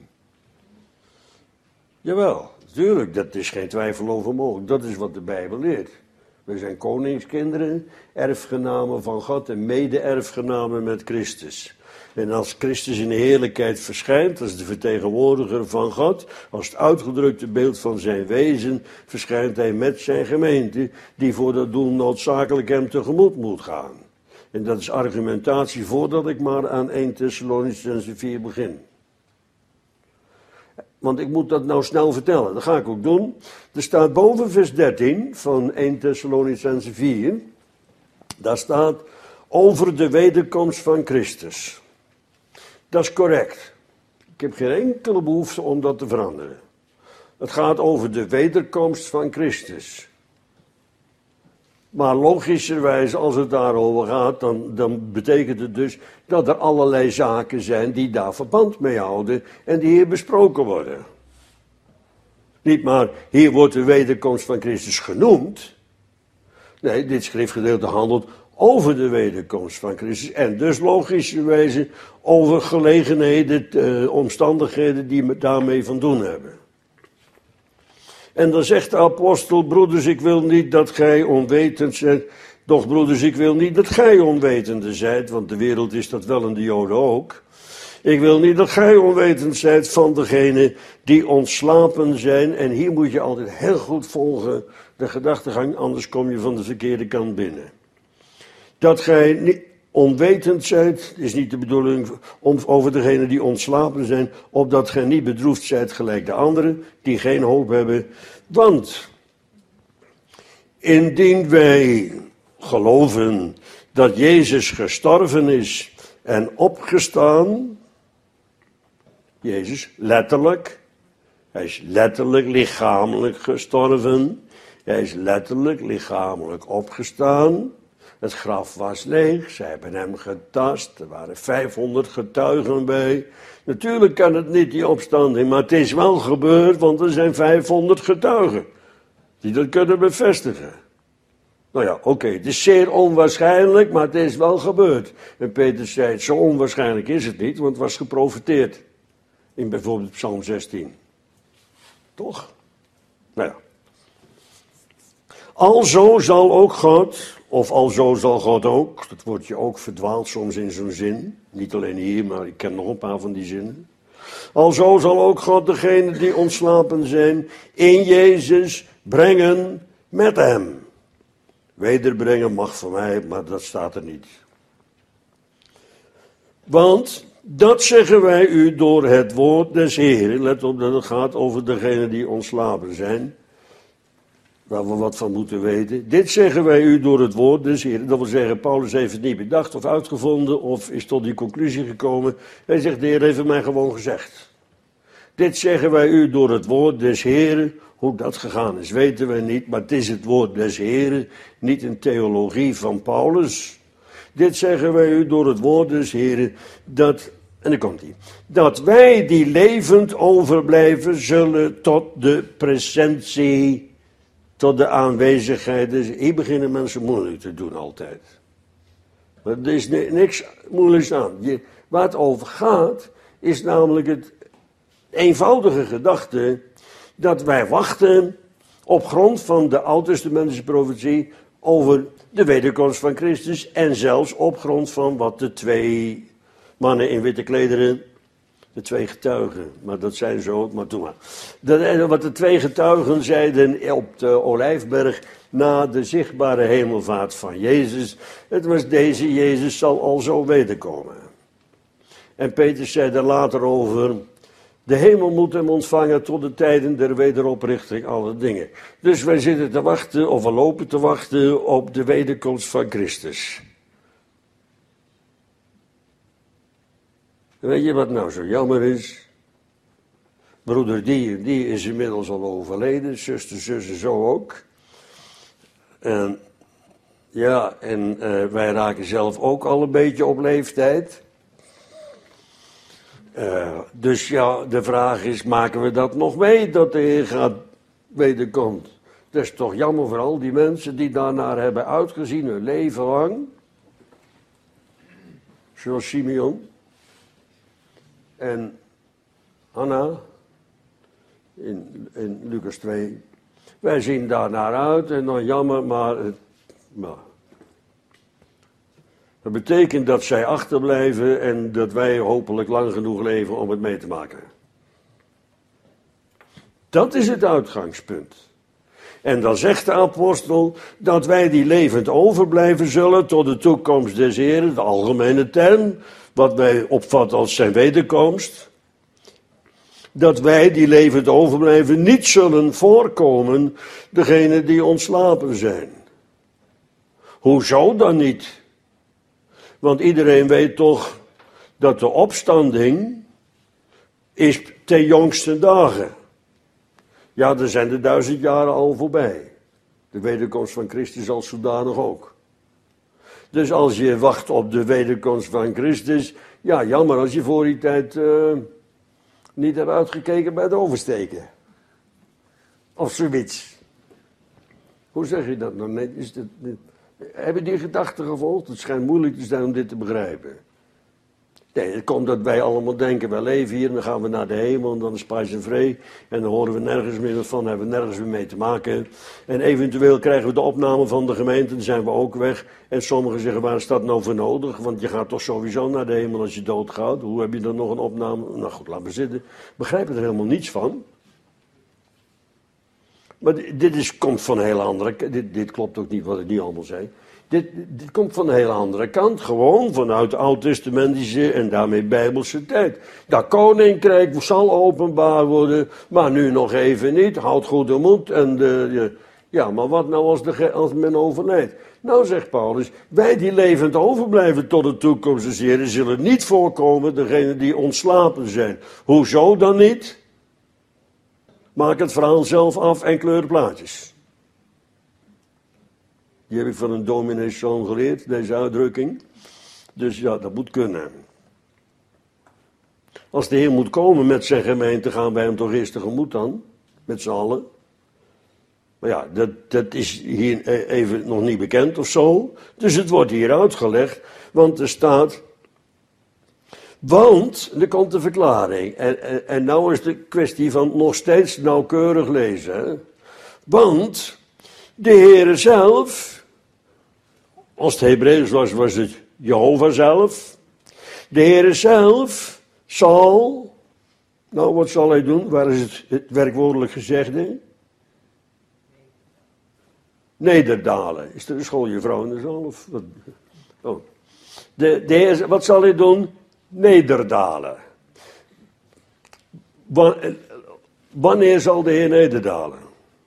Jawel, natuurlijk, dat is geen twijfel over mogelijk. Dat is wat de Bijbel leert. We zijn koningskinderen, erfgenamen van God en mede-erfgenamen met Christus. En als Christus in de heerlijkheid verschijnt, als de vertegenwoordiger van God, als het uitgedrukte beeld van zijn wezen, verschijnt hij met zijn gemeente, die voor dat doel noodzakelijk hem tegemoet moet gaan. En dat is argumentatie voordat ik maar aan eerste Thessalonicenzen vier begin. Want ik moet dat nou snel vertellen, dat ga ik ook doen. Er staat boven vers dertien van eerste Thessalonicenzen vier, daar staat over de wederkomst van Christus. Dat is correct. Ik heb geen enkele behoefte om dat te veranderen. Het gaat over de wederkomst van Christus. Maar logischerwijs, als het daarover gaat, dan, dan betekent het dus dat er allerlei zaken zijn die daar verband mee houden en die hier besproken worden. Niet maar, hier wordt de wederkomst van Christus genoemd. Nee, dit schriftgedeelte handelt over de wederkomst van Christus. En dus logischerwijs over gelegenheden, uh, omstandigheden die daarmee van doen hebben. En dan zegt de apostel, broeders, ik wil niet dat gij onwetend zijt. Doch broeders, ik wil niet dat gij onwetende zijt, want de wereld is dat wel en de Joden ook. Ik wil niet dat gij onwetend zijt van degenen die ontslapen zijn. En hier moet je altijd heel goed volgen de gedachtegang, anders kom je van de verkeerde kant binnen. Dat gij niet onwetend zijt, is niet de bedoeling om over degenen die ontslapen zijn, opdat gij niet bedroefd zijt gelijk de anderen, die geen hoop hebben. Want indien wij geloven dat Jezus gestorven is en opgestaan, Jezus letterlijk, hij is letterlijk lichamelijk gestorven, hij is letterlijk lichamelijk opgestaan. Het graf was leeg, ze hebben hem getast, er waren vijfhonderd getuigen bij. Natuurlijk kan het niet die opstanding, maar het is wel gebeurd, want er zijn vijfhonderd getuigen die dat kunnen bevestigen. Nou ja, oké, okay, het is zeer onwaarschijnlijk, maar het is wel gebeurd. En Petrus zei, zo onwaarschijnlijk is het niet, want het was geprofeteerd. In bijvoorbeeld Psalm zestien. Toch? Nou ja. Alzo zal ook God, of alzo zal God ook, dat woordje ook verdwaalt soms in zo'n zin. Niet alleen hier, maar ik ken nog een paar van die zinnen. Alzo zal ook God degenen die ontslapen zijn in Jezus brengen met hem. Wederbrengen mag voor mij, maar dat staat er niet. Want dat zeggen wij u door het woord des Heeren. Let op dat het gaat over degenen die ontslapen zijn. Waar we wat van moeten weten. Dit zeggen wij u door het woord des Heeren. Dat wil zeggen, Paulus heeft het niet bedacht of uitgevonden of is tot die conclusie gekomen. Hij zegt, de Heer heeft het mij gewoon gezegd. Dit zeggen wij u door het woord des Heeren. Hoe dat gegaan is, weten wij niet, maar het is het woord des Heeren, niet een theologie van Paulus. Dit zeggen wij u door het woord des Heeren, dat, en dan komt hij, dat wij die levend overblijven zullen tot de presentie, tot de aanwezigheid. Dus hier beginnen mensen moeilijk te doen altijd. Maar er is niks moeilijks aan. Je, waar het over gaat, is namelijk het eenvoudige gedachte dat wij wachten op grond van de Oud-testamentische profetie over de wederkomst van Christus en zelfs op grond van wat de twee mannen in witte klederen, de twee getuigen, maar dat zijn zo, maar doe maar. Dat, wat de twee getuigen zeiden op de Olijfberg na de zichtbare hemelvaart van Jezus, het was deze Jezus zal al zo wederkomen. En Petrus zei er later over, de hemel moet hem ontvangen tot de tijden der wederoprichting alle dingen. Dus wij zitten te wachten, of we lopen te wachten op de wederkomst van Christus. Weet je wat nou zo jammer is? Broeder die, die is inmiddels al overleden, zuster, zus en zo ook. En ja, en uh, wij raken zelf ook al een beetje op leeftijd. Uh, dus ja, de vraag is, maken we dat nog mee, dat de Heer gaat wederkomt? Dat is toch jammer voor al die mensen die daarnaar hebben uitgezien hun leven lang. Zoals Simeon en Hanna in, in Lucas twee. Wij zien daarnaar uit en dan jammer, maar, het, maar dat betekent dat zij achterblijven en dat wij hopelijk lang genoeg leven om het mee te maken. Dat is het uitgangspunt. En dan zegt de apostel dat wij die levend overblijven zullen tot de toekomst des Heren, de algemene term, wat wij opvatten als zijn wederkomst. Dat wij die levend overblijven niet zullen voorkomen degenen die ontslapen zijn. Hoezo dan niet? Want iedereen weet toch dat de opstanding is ten jongste dagen. Ja, er zijn de duizend jaren al voorbij. De wederkomst van Christus als zodanig ook. Dus als je wacht op de wederkomst van Christus, ja, jammer als je voor die tijd uh, niet hebt uitgekeken bij het oversteken. Of zoiets. Hoe zeg je dat nou net? Is dat, heb je die gedachte gevolgd? Het schijnt moeilijk te zijn om dit te begrijpen. Nee, het komt dat wij allemaal denken, wij leven hier en dan gaan we naar de hemel en dan is prijs en vree. En dan horen we nergens meer van, hebben we nergens meer mee te maken. En eventueel krijgen we de opname van de gemeente, dan zijn we ook weg. En sommigen zeggen, waar is dat nou voor nodig? Want je gaat toch sowieso naar de hemel als je doodgaat. Hoe heb je dan nog een opname? Nou goed, laat maar zitten. Begrijp er helemaal niets van. Maar dit is, komt van een hele andere kant. Dit, dit klopt ook niet wat ik niet allemaal zei. Dit, dit komt van een hele andere kant. Gewoon vanuit de oud-testamentische en daarmee bijbelse tijd. Dat koninkrijk zal openbaar worden. Maar nu nog even niet. Houd goede moed. En de, de, ja, maar wat nou als, de, als men overlijdt? Nou, zegt Paulus. Wij die levend overblijven tot de toekomst des Heren zullen niet voorkomen. Degenen die ontslapen zijn. Hoezo dan niet? Maak het verhaal zelf af en kleur plaatjes. Die heb ik van een domineeszoon geleerd, deze uitdrukking. Dus ja, dat moet kunnen. Als de Heer moet komen met zijn gemeente, gaan wij hem toch eerst tegemoet dan? Met z'n allen. Maar ja, dat, dat is hier even nog niet bekend of zo. Dus het wordt hier uitgelegd, want er staat... Want, er komt de verklaring. En, en, en nou is de kwestie van nog steeds nauwkeurig lezen. Hè? Want de Heere zelf, als het Hebreeuws was, was het Jehovah zelf. De Heere zelf zal, nou wat zal hij doen? Waar is het, het werkwoordelijk gezegde? Nederdalen. Is er een schooljuffrouw in de zaal? Of wat? Oh. De, de Heer, wat zal hij doen? Nederdalen. Wanneer zal de Heer nederdalen?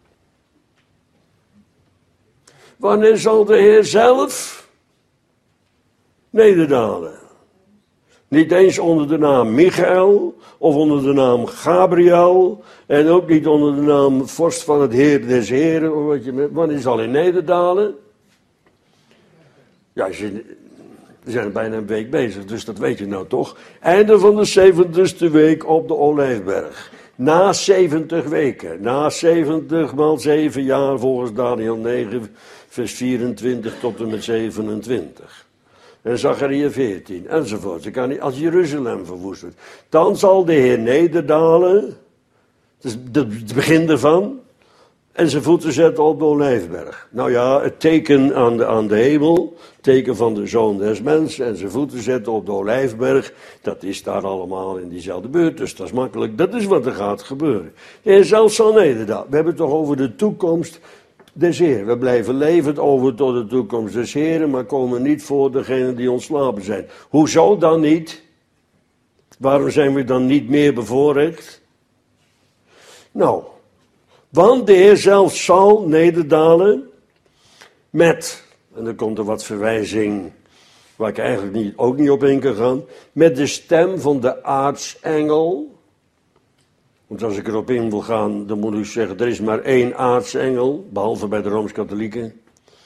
Wanneer zal de Heer zelf nederdalen? Niet eens onder de naam Michael of onder de naam Gabriel en ook niet onder de naam vorst van het Heer des Heren. Of wat je, wanneer zal hij nederdalen? Ja, als je... We zijn bijna een week bezig, dus dat weet je nou toch. Einde van de zeventigste week op de Olijfberg. Na zeventig weken. Na zeventig maal zeven jaar volgens Daniel negen, vers vierentwintig tot en met zevenentwintig. En Zachariah veertien, enzovoort. Je kan niet, als Jeruzalem verwoest wordt. Dan zal de Heer nederdalen. Dat is het begin ervan. En zijn voeten zetten op de Olijfberg. Nou ja, het teken aan de, aan de hemel, het teken van de Zoon des Mensen en zijn voeten zetten op de Olijfberg, dat is daar allemaal in diezelfde buurt, dus dat is makkelijk. Dat is wat er gaat gebeuren. En zelfs zal nederdalen. We hebben het toch over de toekomst des Heeren. We blijven levend over tot de toekomst des Heeren, maar komen niet voor degenen die ontslapen zijn. Hoezo dan niet? Waarom zijn we dan niet meer bevoorrecht? Nou... Want de Heer zelf zal nederdalen met, en dan komt er wat verwijzing waar ik eigenlijk niet, ook niet op in kan gaan, met de stem van de aartsengel. Want als ik erop in wil gaan, dan moet ik zeggen, er is maar één aartsengel, behalve bij de Rooms-Katholieken.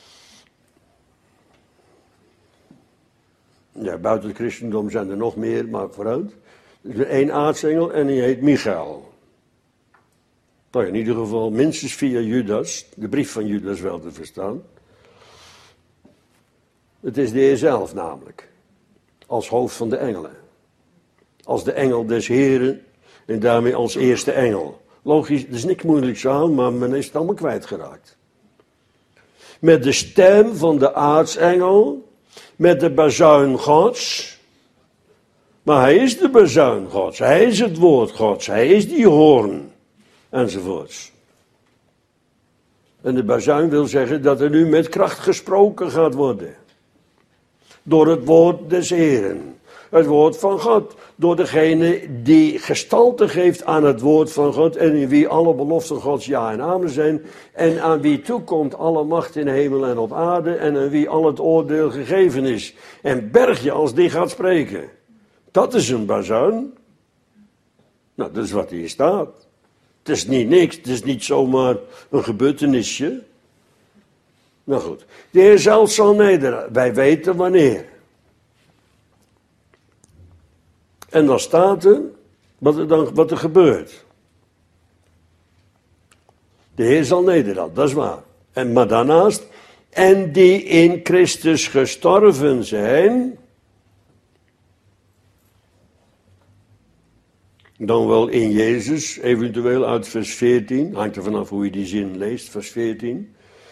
Ja, buiten het christendom zijn er nog meer, maar vooruit. Er is maar één aartsengel en die heet Michael. Nou, in ieder geval minstens via Judas, de brief van Judas wel te verstaan. Het is de Heer zelf namelijk, als hoofd van de engelen. Als de engel des Heren en daarmee als eerste engel. Logisch, er is niks moeilijks aan, maar men is het allemaal kwijtgeraakt. Met de stem van de aartsengel, met de bazuin Gods. Maar hij is de bazuin Gods, hij is het woord Gods, hij is die hoorn. Enzovoorts. En de bazuin wil zeggen dat er nu met kracht gesproken gaat worden. Door het woord des Heren. Het woord van God. Door degene die gestalte geeft aan het woord van God. En in wie alle beloften Gods ja en amen zijn. En aan wie toekomt alle macht in hemel en op aarde. En aan wie al het oordeel gegeven is. En berg je als die gaat spreken. Dat is een bazuin. Nou, dat is wat hier staat. Het is niet niks, het is niet zomaar een gebeurtenisje. Nou goed, de Heer zelf zal nederdalen. Wij weten wanneer. En dan staat er wat er, dan, wat er gebeurt. De Heer zal nederdalen, dat is waar. En, maar daarnaast, en die in Christus gestorven zijn, dan wel in Jezus, eventueel uit vers veertien, hangt er vanaf hoe je die zin leest, vers veertien.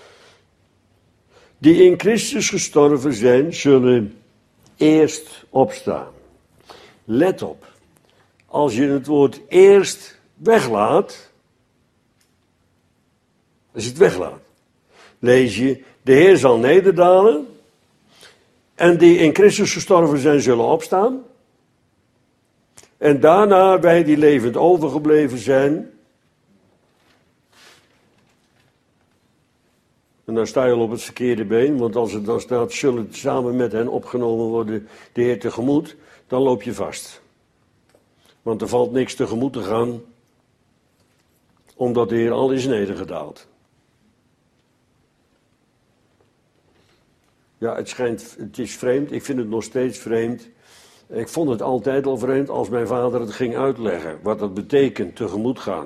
Die in Christus gestorven zijn, zullen eerst opstaan. Let op, als je het woord eerst weglaat, als je het weglaat, lees je, de Heer zal nederdalen en die in Christus gestorven zijn, zullen opstaan. En daarna wij die levend overgebleven zijn. En dan sta je al op het verkeerde been, want als het dan staat, zullen samen met hen opgenomen worden de Heer tegemoet, dan loop je vast. Want er valt niks tegemoet te gaan, omdat de Heer al is nedergedaald. Ja, het schijnt, het is vreemd, ik vind het nog steeds vreemd. Ik vond het altijd al vreemd als mijn vader het ging uitleggen, wat dat betekent, tegemoet gaan.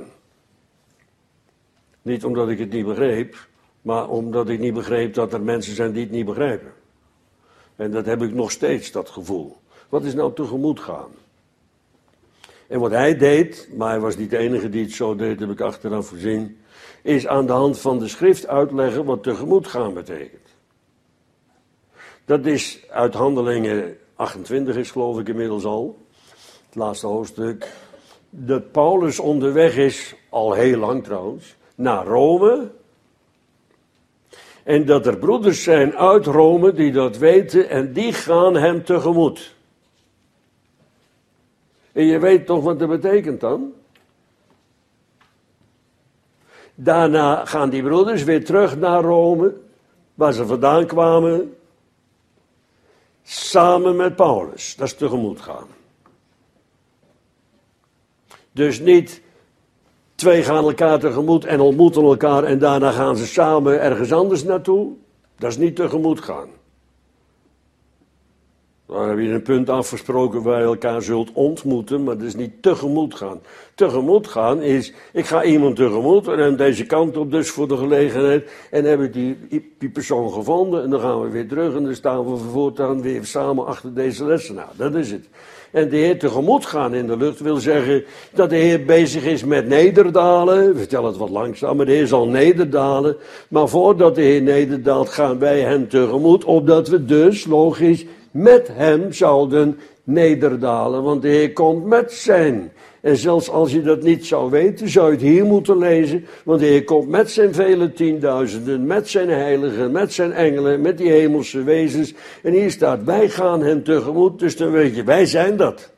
Niet omdat ik het niet begreep, maar omdat ik niet begreep dat er mensen zijn die het niet begrijpen. En dat heb ik nog steeds, dat gevoel. Wat is nou tegemoet gaan? En wat hij deed, maar hij was niet de enige die het zo deed, heb ik achteraf gezien, is aan de hand van de schrift uitleggen wat tegemoet gaan betekent. Dat is uit Handelingen achtentwintig is geloof ik inmiddels al, het laatste hoofdstuk, dat Paulus onderweg is, al heel lang trouwens, naar Rome. En dat er broeders zijn uit Rome die dat weten en die gaan hem tegemoet. En je weet toch wat dat betekent dan? Daarna gaan die broeders weer terug naar Rome, waar ze vandaan kwamen, samen met Paulus. Dat is tegemoet gaan. Dus niet twee gaan elkaar tegemoet en ontmoeten elkaar en daarna gaan ze samen ergens anders naartoe. Dat is niet tegemoet gaan. Dan heb je een punt afgesproken waar je elkaar zult ontmoeten, maar dat is niet tegemoet gaan. Tegemoet gaan is, ik ga iemand tegemoet en neem deze kant op dus voor de gelegenheid en heb ik die, die persoon gevonden en dan gaan we weer terug en dan staan we voortaan weer samen achter deze lessenaar. Dat is het. En de Heer tegemoet gaan in de lucht wil zeggen dat de Heer bezig is met nederdalen. We vertellen het wat langzamer, de Heer zal nederdalen. Maar voordat de Heer nederdaalt gaan wij hem tegemoet, opdat we dus, logisch, met hem zouden nederdalen. Want de Heer komt met zijn. En zelfs als je dat niet zou weten, zou je het hier moeten lezen. Want de Heer komt met zijn vele tienduizenden, met zijn heiligen, met zijn engelen, met die hemelse wezens. En hier staat, wij gaan hem tegemoet. Dus dan weet je, wij zijn dat.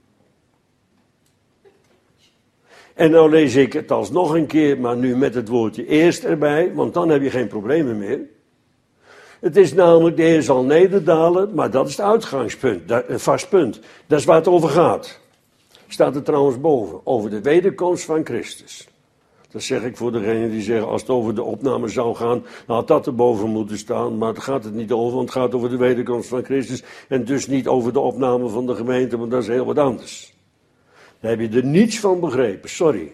En nou lees ik het alsnog een keer, maar nu met het woordje eerst erbij. Want dan heb je geen problemen meer. Het is namelijk, de Heer zal nederdalen, maar dat is het uitgangspunt, een vast punt. Dat is waar het over gaat. Staat er trouwens boven, over de wederkomst van Christus. Dat zeg ik voor degenen die zeggen, als het over de opname zou gaan, dan had dat erboven moeten staan. Maar het gaat het niet over, want het gaat over de wederkomst van Christus. En dus niet over de opname van de gemeente, want dat is heel wat anders. Daar heb je er niets van begrepen, sorry.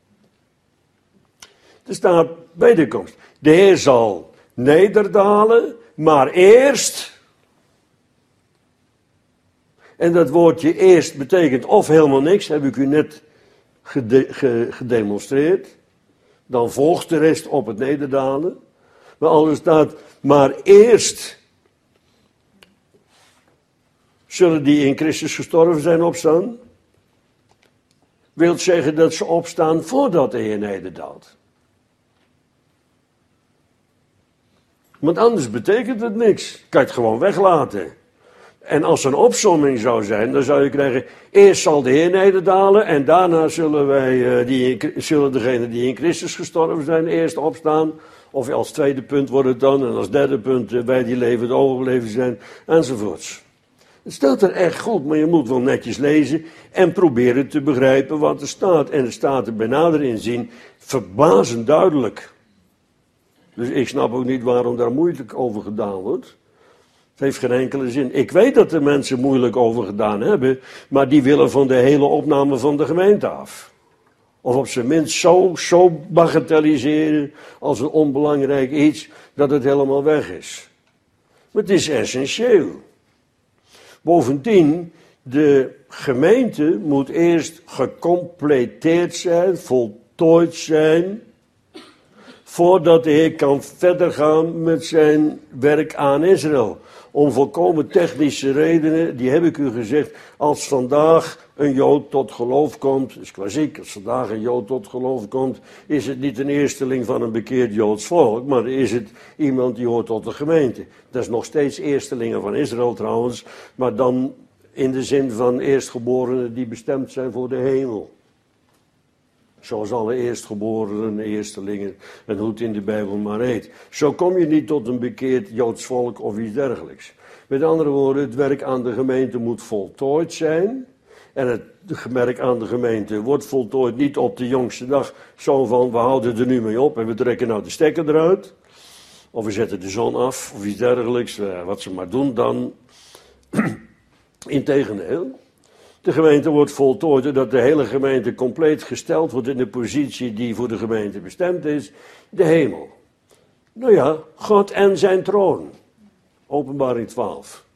Er staat wederkomst. De Heer zal nederdalen, maar eerst. En dat woordje eerst betekent of helemaal niks, heb ik u net gede, ge, gedemonstreerd. Dan volgt de rest op het nederdalen. Maar als er staat, maar eerst zullen die in Christus gestorven zijn opstaan. Wil zeggen dat ze opstaan voordat de Heer nederdaalt. Want anders betekent het niks. Kan je het gewoon weglaten. En als er een opsomming zou zijn, dan zou je krijgen, eerst zal de Heer nederdalen en daarna zullen wij, uh, die in, zullen degenen die in Christus gestorven zijn, eerst opstaan. Of als tweede punt wordt het dan, en als derde punt uh, wij die levend overgebleven zijn, enzovoorts. Het staat er echt goed, maar je moet wel netjes lezen en proberen te begrijpen wat er staat. En het staat er bij nader inzien verbazend duidelijk. Dus ik snap ook niet waarom daar moeilijk over gedaan wordt. Het heeft geen enkele zin. Ik weet dat er mensen moeilijk over gedaan hebben, maar die willen van de hele opname van de gemeente af. Of op zijn minst zo, zo bagatelliseren als een onbelangrijk iets, dat het helemaal weg is. Maar het is essentieel. Bovendien, de gemeente moet eerst gecompleteerd zijn, voltooid zijn, voordat de Heer kan verder gaan met zijn werk aan Israël. Om volkomen technische redenen, die heb ik u gezegd, als vandaag een Jood tot geloof komt, dat is klassiek, als vandaag een Jood tot geloof komt, is het niet een eersteling van een bekeerd Joods volk, maar is het iemand die hoort tot de gemeente. Dat is nog steeds eerstelingen van Israël trouwens, maar dan in de zin van eerstgeborenen die bestemd zijn voor de hemel. Zoals alle eerstgeborenen, eerstelingen en hoe het in de Bijbel maar heet. Zo kom je niet tot een bekeerd Joods volk of iets dergelijks. Met andere woorden, het werk aan de gemeente moet voltooid zijn. En het werk aan de gemeente wordt voltooid niet op de jongste dag. Zo van, we houden er nu mee op en we trekken nou de stekker eruit. Of we zetten de zon af of iets dergelijks. Wat ze maar doen dan. Integendeel. De gemeente wordt voltooid doordat de hele gemeente compleet gesteld wordt in de positie die voor de gemeente bestemd is, de hemel. Nou ja, God en zijn troon. Openbaring twaalf.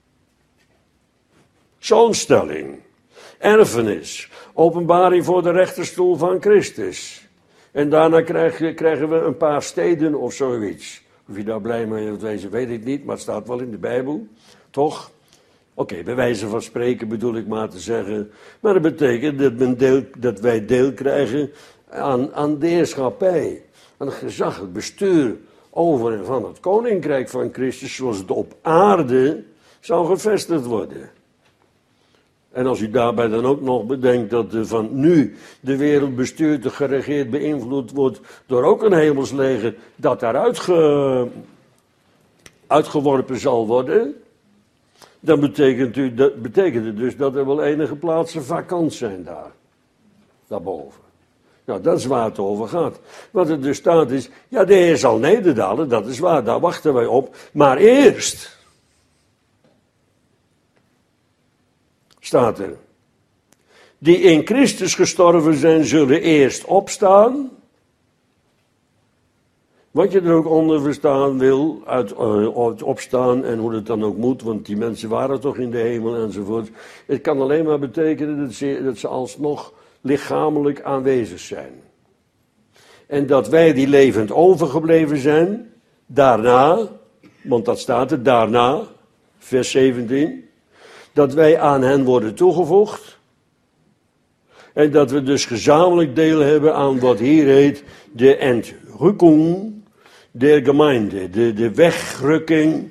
Zoonstelling. Erfenis. Openbaring voor de rechterstoel van Christus. En daarna krijgen, krijgen we een paar steden of zoiets. Of je daar blij mee wilt wezen, weet ik niet, maar het staat wel in de Bijbel. Toch? Oké, okay, bij wijze van spreken bedoel ik maar te zeggen. Maar dat betekent dat, men deel, dat wij deel krijgen aan, aan de heerschappij. Aan het gezag, het bestuur over en van het koninkrijk van Christus. Zoals het op aarde zou gevestigd worden. En als u daarbij dan ook nog bedenkt dat de van nu de wereld bestuurd, geregeerd, beïnvloed wordt door ook een hemelsleger dat daaruit ge, uitgeworpen zal worden. Dan betekent, u, dat, betekent het dus dat er wel enige plaatsen vakant zijn daar. Daarboven. Nou, dat is waar het over gaat. Wat er dus staat is, ja, de Heer zal nederdalen, dat is waar, daar wachten wij op. Maar eerst, staat er, die in Christus gestorven zijn, zullen eerst opstaan. Wat je er ook onder verstaan wil, uit, uh, opstaan en hoe het dan ook moet, want die mensen waren toch in de hemel enzovoort. Het kan alleen maar betekenen dat ze, dat ze alsnog lichamelijk aanwezig zijn. En dat wij die levend overgebleven zijn, daarna, want dat staat er, daarna, vers zeventien, dat wij aan hen worden toegevoegd. En dat we dus gezamenlijk deel hebben aan wat hier heet de Entrückung der Gemeinde, de, de wegrukking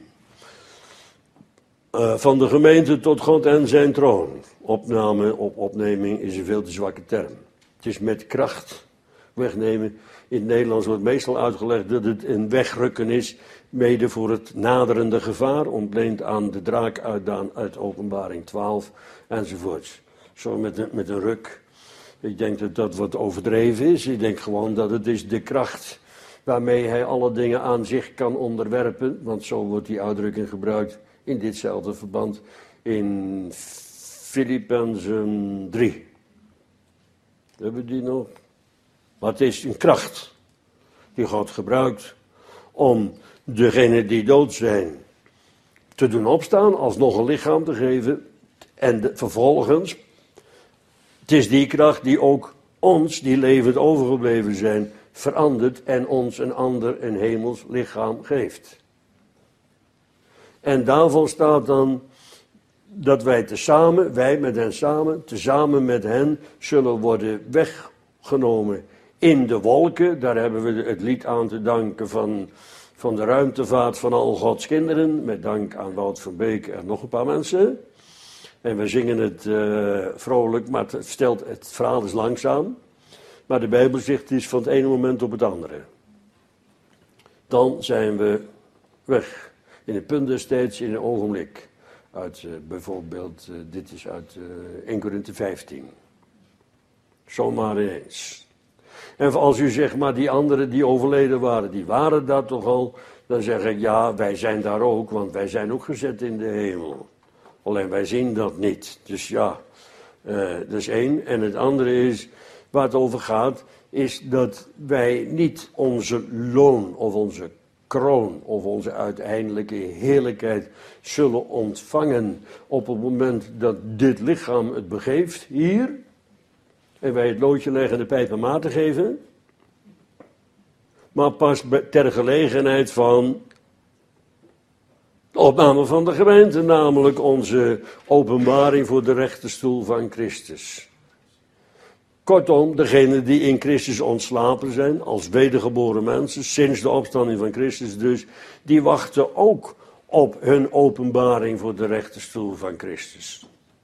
uh, van de gemeente tot God en zijn troon. Opname op opneming is een veel te zwakke term. Het is met kracht wegnemen. In het Nederlands wordt meestal uitgelegd dat het een wegrukken is, mede voor het naderende gevaar, ontleend aan de draak uitdaan uit Openbaring twaalf enzovoorts. Zo met een, met een ruk. Ik denk dat dat wat overdreven is. Ik denk gewoon dat het is de kracht waarmee hij alle dingen aan zich kan onderwerpen. Want zo wordt die uitdrukking gebruikt in ditzelfde verband in Filippenzen drie. Hebben we die nog? Maar het is een kracht die God gebruikt om degenen die dood zijn te doen opstaan, alsnog een lichaam te geven. En de, vervolgens, het is die kracht die ook ons, die levend overgebleven zijn, verandert en ons een ander, een hemels lichaam geeft. En daarvan staat dan dat wij tezamen, wij met hen samen, tezamen met hen zullen worden weggenomen in de wolken. Daar hebben we het lied aan te danken van, van de ruimtevaart van al Gods kinderen, met dank aan Wout van Beek en nog een paar mensen. En we zingen het uh, vrolijk, maar het, stelt, het verhaal is langzaam. Maar de Bijbel zegt het is van het ene moment op het andere. Dan zijn we weg. In een punt destijds, in een ogenblik. Uit uh, bijvoorbeeld, uh, dit is uit uh, Eerste Korinthe vijftien. Zomaar ineens. En als u zegt, maar die anderen die overleden waren, die waren daar toch al. Dan zeg ik, ja, wij zijn daar ook, want wij zijn ook gezet in de hemel. Alleen wij zien dat niet. Dus ja, uh, dat is één. En het andere is, waar het over gaat, is dat wij niet onze loon of onze kroon of onze uiteindelijke heerlijkheid zullen ontvangen op het moment dat dit lichaam het begeeft hier en wij het loodje leggen en de pijp en maat te geven, maar pas ter gelegenheid van de opname van de gemeente, namelijk onze openbaring voor de rechterstoel van Christus. Kortom, degenen die in Christus ontslapen zijn, als wedergeboren mensen, sinds de opstanding van Christus dus, die wachten ook op hun openbaring voor de rechterstoel van Christus.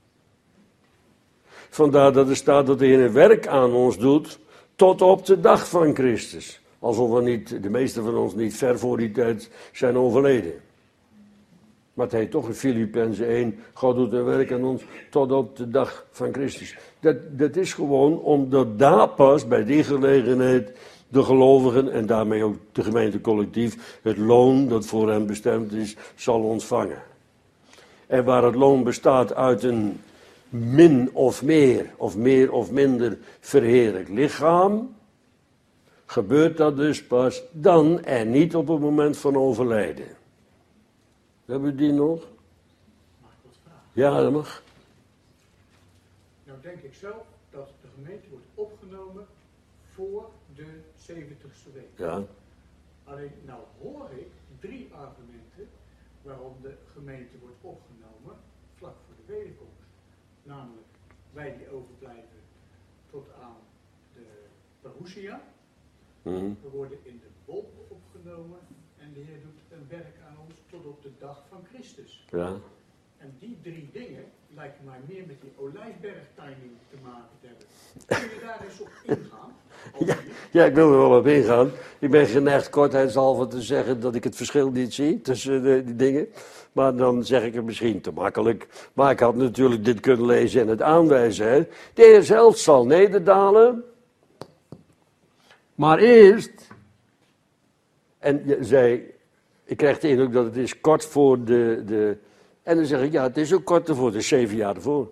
Vandaar dat er staat dat de Heer een werk aan ons doet tot op de dag van Christus. Alsof we niet, de meesten van ons niet ver voor die tijd zijn overleden. Maar het heet toch in Filippenzen één, God doet een werk aan ons tot op de dag van Christus. Dat, dat is gewoon omdat daar pas bij die gelegenheid de gelovigen en daarmee ook de gemeente collectief het loon dat voor hen bestemd is, zal ontvangen. En waar het loon bestaat uit een min of meer, of meer of minder verheerlijk lichaam, gebeurt dat dus pas dan en niet op het moment van overlijden. Hebben we die nog? Mag ik wat vragen? Ja, dat mag. Nou denk ik zelf dat de gemeente wordt opgenomen voor de zeventigste week. Ja. Alleen nou hoor ik drie argumenten waarom de gemeente wordt opgenomen vlak voor de wederkomst. Namelijk wij die overblijven tot aan de parousia. Mm-hmm. We worden in de wolken opgenomen en de Heer doet een werk aan ons tot op de dag van Christus. Ja. En die drie dingen lijken mij meer met die olijfberg-timing te maken te hebben. Kun je daar eens op ingaan? Ja, ja, ik wil er wel op ingaan. Ik ben geneigd kortheidshalve te zeggen dat ik het verschil niet zie tussen de, die dingen. Maar dan zeg ik het misschien te makkelijk. Maar ik had natuurlijk dit kunnen lezen en het aanwijzen. Hè. De Heer zelf zal nederdalen. Maar eerst, en je zei, ik krijg de indruk dat het is kort voor de, de en dan zeg ik, ja, het is ook kort ervoor, het is zeven jaar ervoor.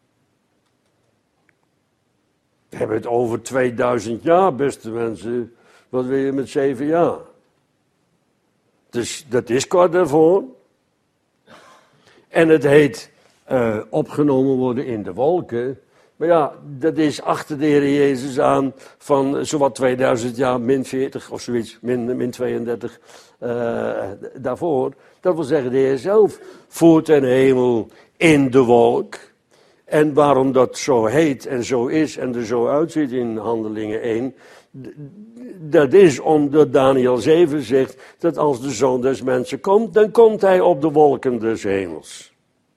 We hebben het over tweeduizend jaar, beste mensen. Wat wil je met zeven jaar? Dus dat is kort ervoor. En het heet uh, opgenomen worden in de wolken. Maar ja, dat is achter de Heer Jezus aan van zowat tweeduizend jaar, min veertig of zoiets, min, min tweeëndertig uh, daarvoor. Dat wil zeggen, de Heer zelf voert ten hemel in de wolk. En waarom dat zo heet en zo is en er zo uitziet in Handelingen één, dat is omdat Daniel zeven zegt dat als de Zoon des Mensen komt, dan komt hij op de wolken des hemels.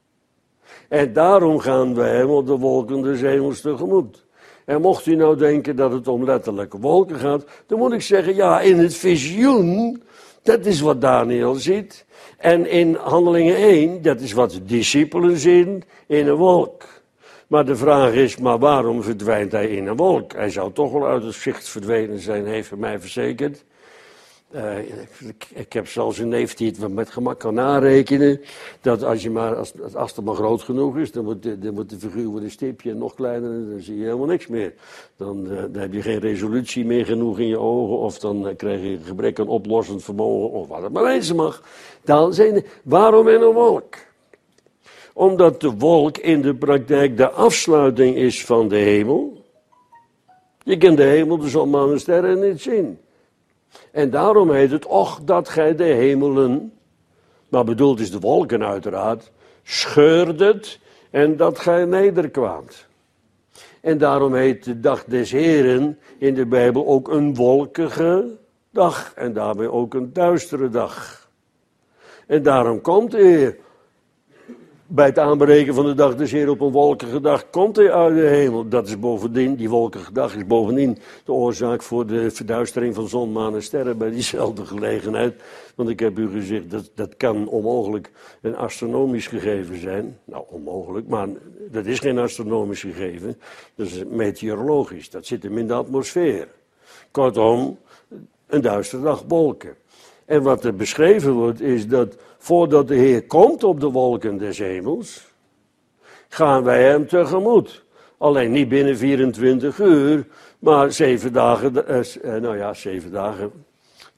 En daarom gaan wij hem op de wolken des hemels tegemoet. En mocht u nou denken dat het om letterlijke wolken gaat, dan moet ik zeggen, ja, in het visioen, dat is wat Daniel ziet. En in Handelingen één, dat is wat de discipelen zien in een wolk. Maar de vraag is, maar waarom verdwijnt hij in een wolk? Hij zou toch wel uit het zicht verdwenen zijn, heeft hij mij verzekerd. Uh, ik, ik heb zelfs een neef die het met gemak kan narekenen. Dat als, je maar, als, als het maar groot genoeg is, dan moet de, dan moet de figuur worden een stipje nog kleiner en dan zie je helemaal niks meer. Dan, uh, dan heb je geen resolutie meer genoeg in je ogen, of dan uh, krijg je een gebrek aan oplossend vermogen, of wat het maar wezen mag. Dan zijn, waarom in een wolk? Omdat de wolk in de praktijk de afsluiting is van de hemel. Je kunt de hemel, de zon, maan en sterren niet zien. En daarom heet het, och dat gij de hemelen, maar bedoeld is de wolken uiteraard, scheurdet en dat gij nederkwaamt. En daarom heet de dag des Heren in de Bijbel ook een wolkige dag en daarbij ook een duistere dag. En daarom komt de Heer bij het aanbreken van de dag des Heer op een wolkige dag, komt hij uit de hemel. Dat is bovendien, die wolkige dag is bovendien de oorzaak voor de verduistering van zon, maan en sterren bij diezelfde gelegenheid. Want ik heb u gezegd, dat, dat kan onmogelijk een astronomisch gegeven zijn. Nou, onmogelijk, maar dat is geen astronomisch gegeven. Dat is meteorologisch, dat zit hem in de atmosfeer. Kortom, een duistere dag, wolken. En wat er beschreven wordt is dat voordat de Heer komt op de wolken des hemels, gaan wij hem tegemoet. Alleen niet binnen vierentwintig uur, maar zeven dagen, eh, nou ja, zeven dagen,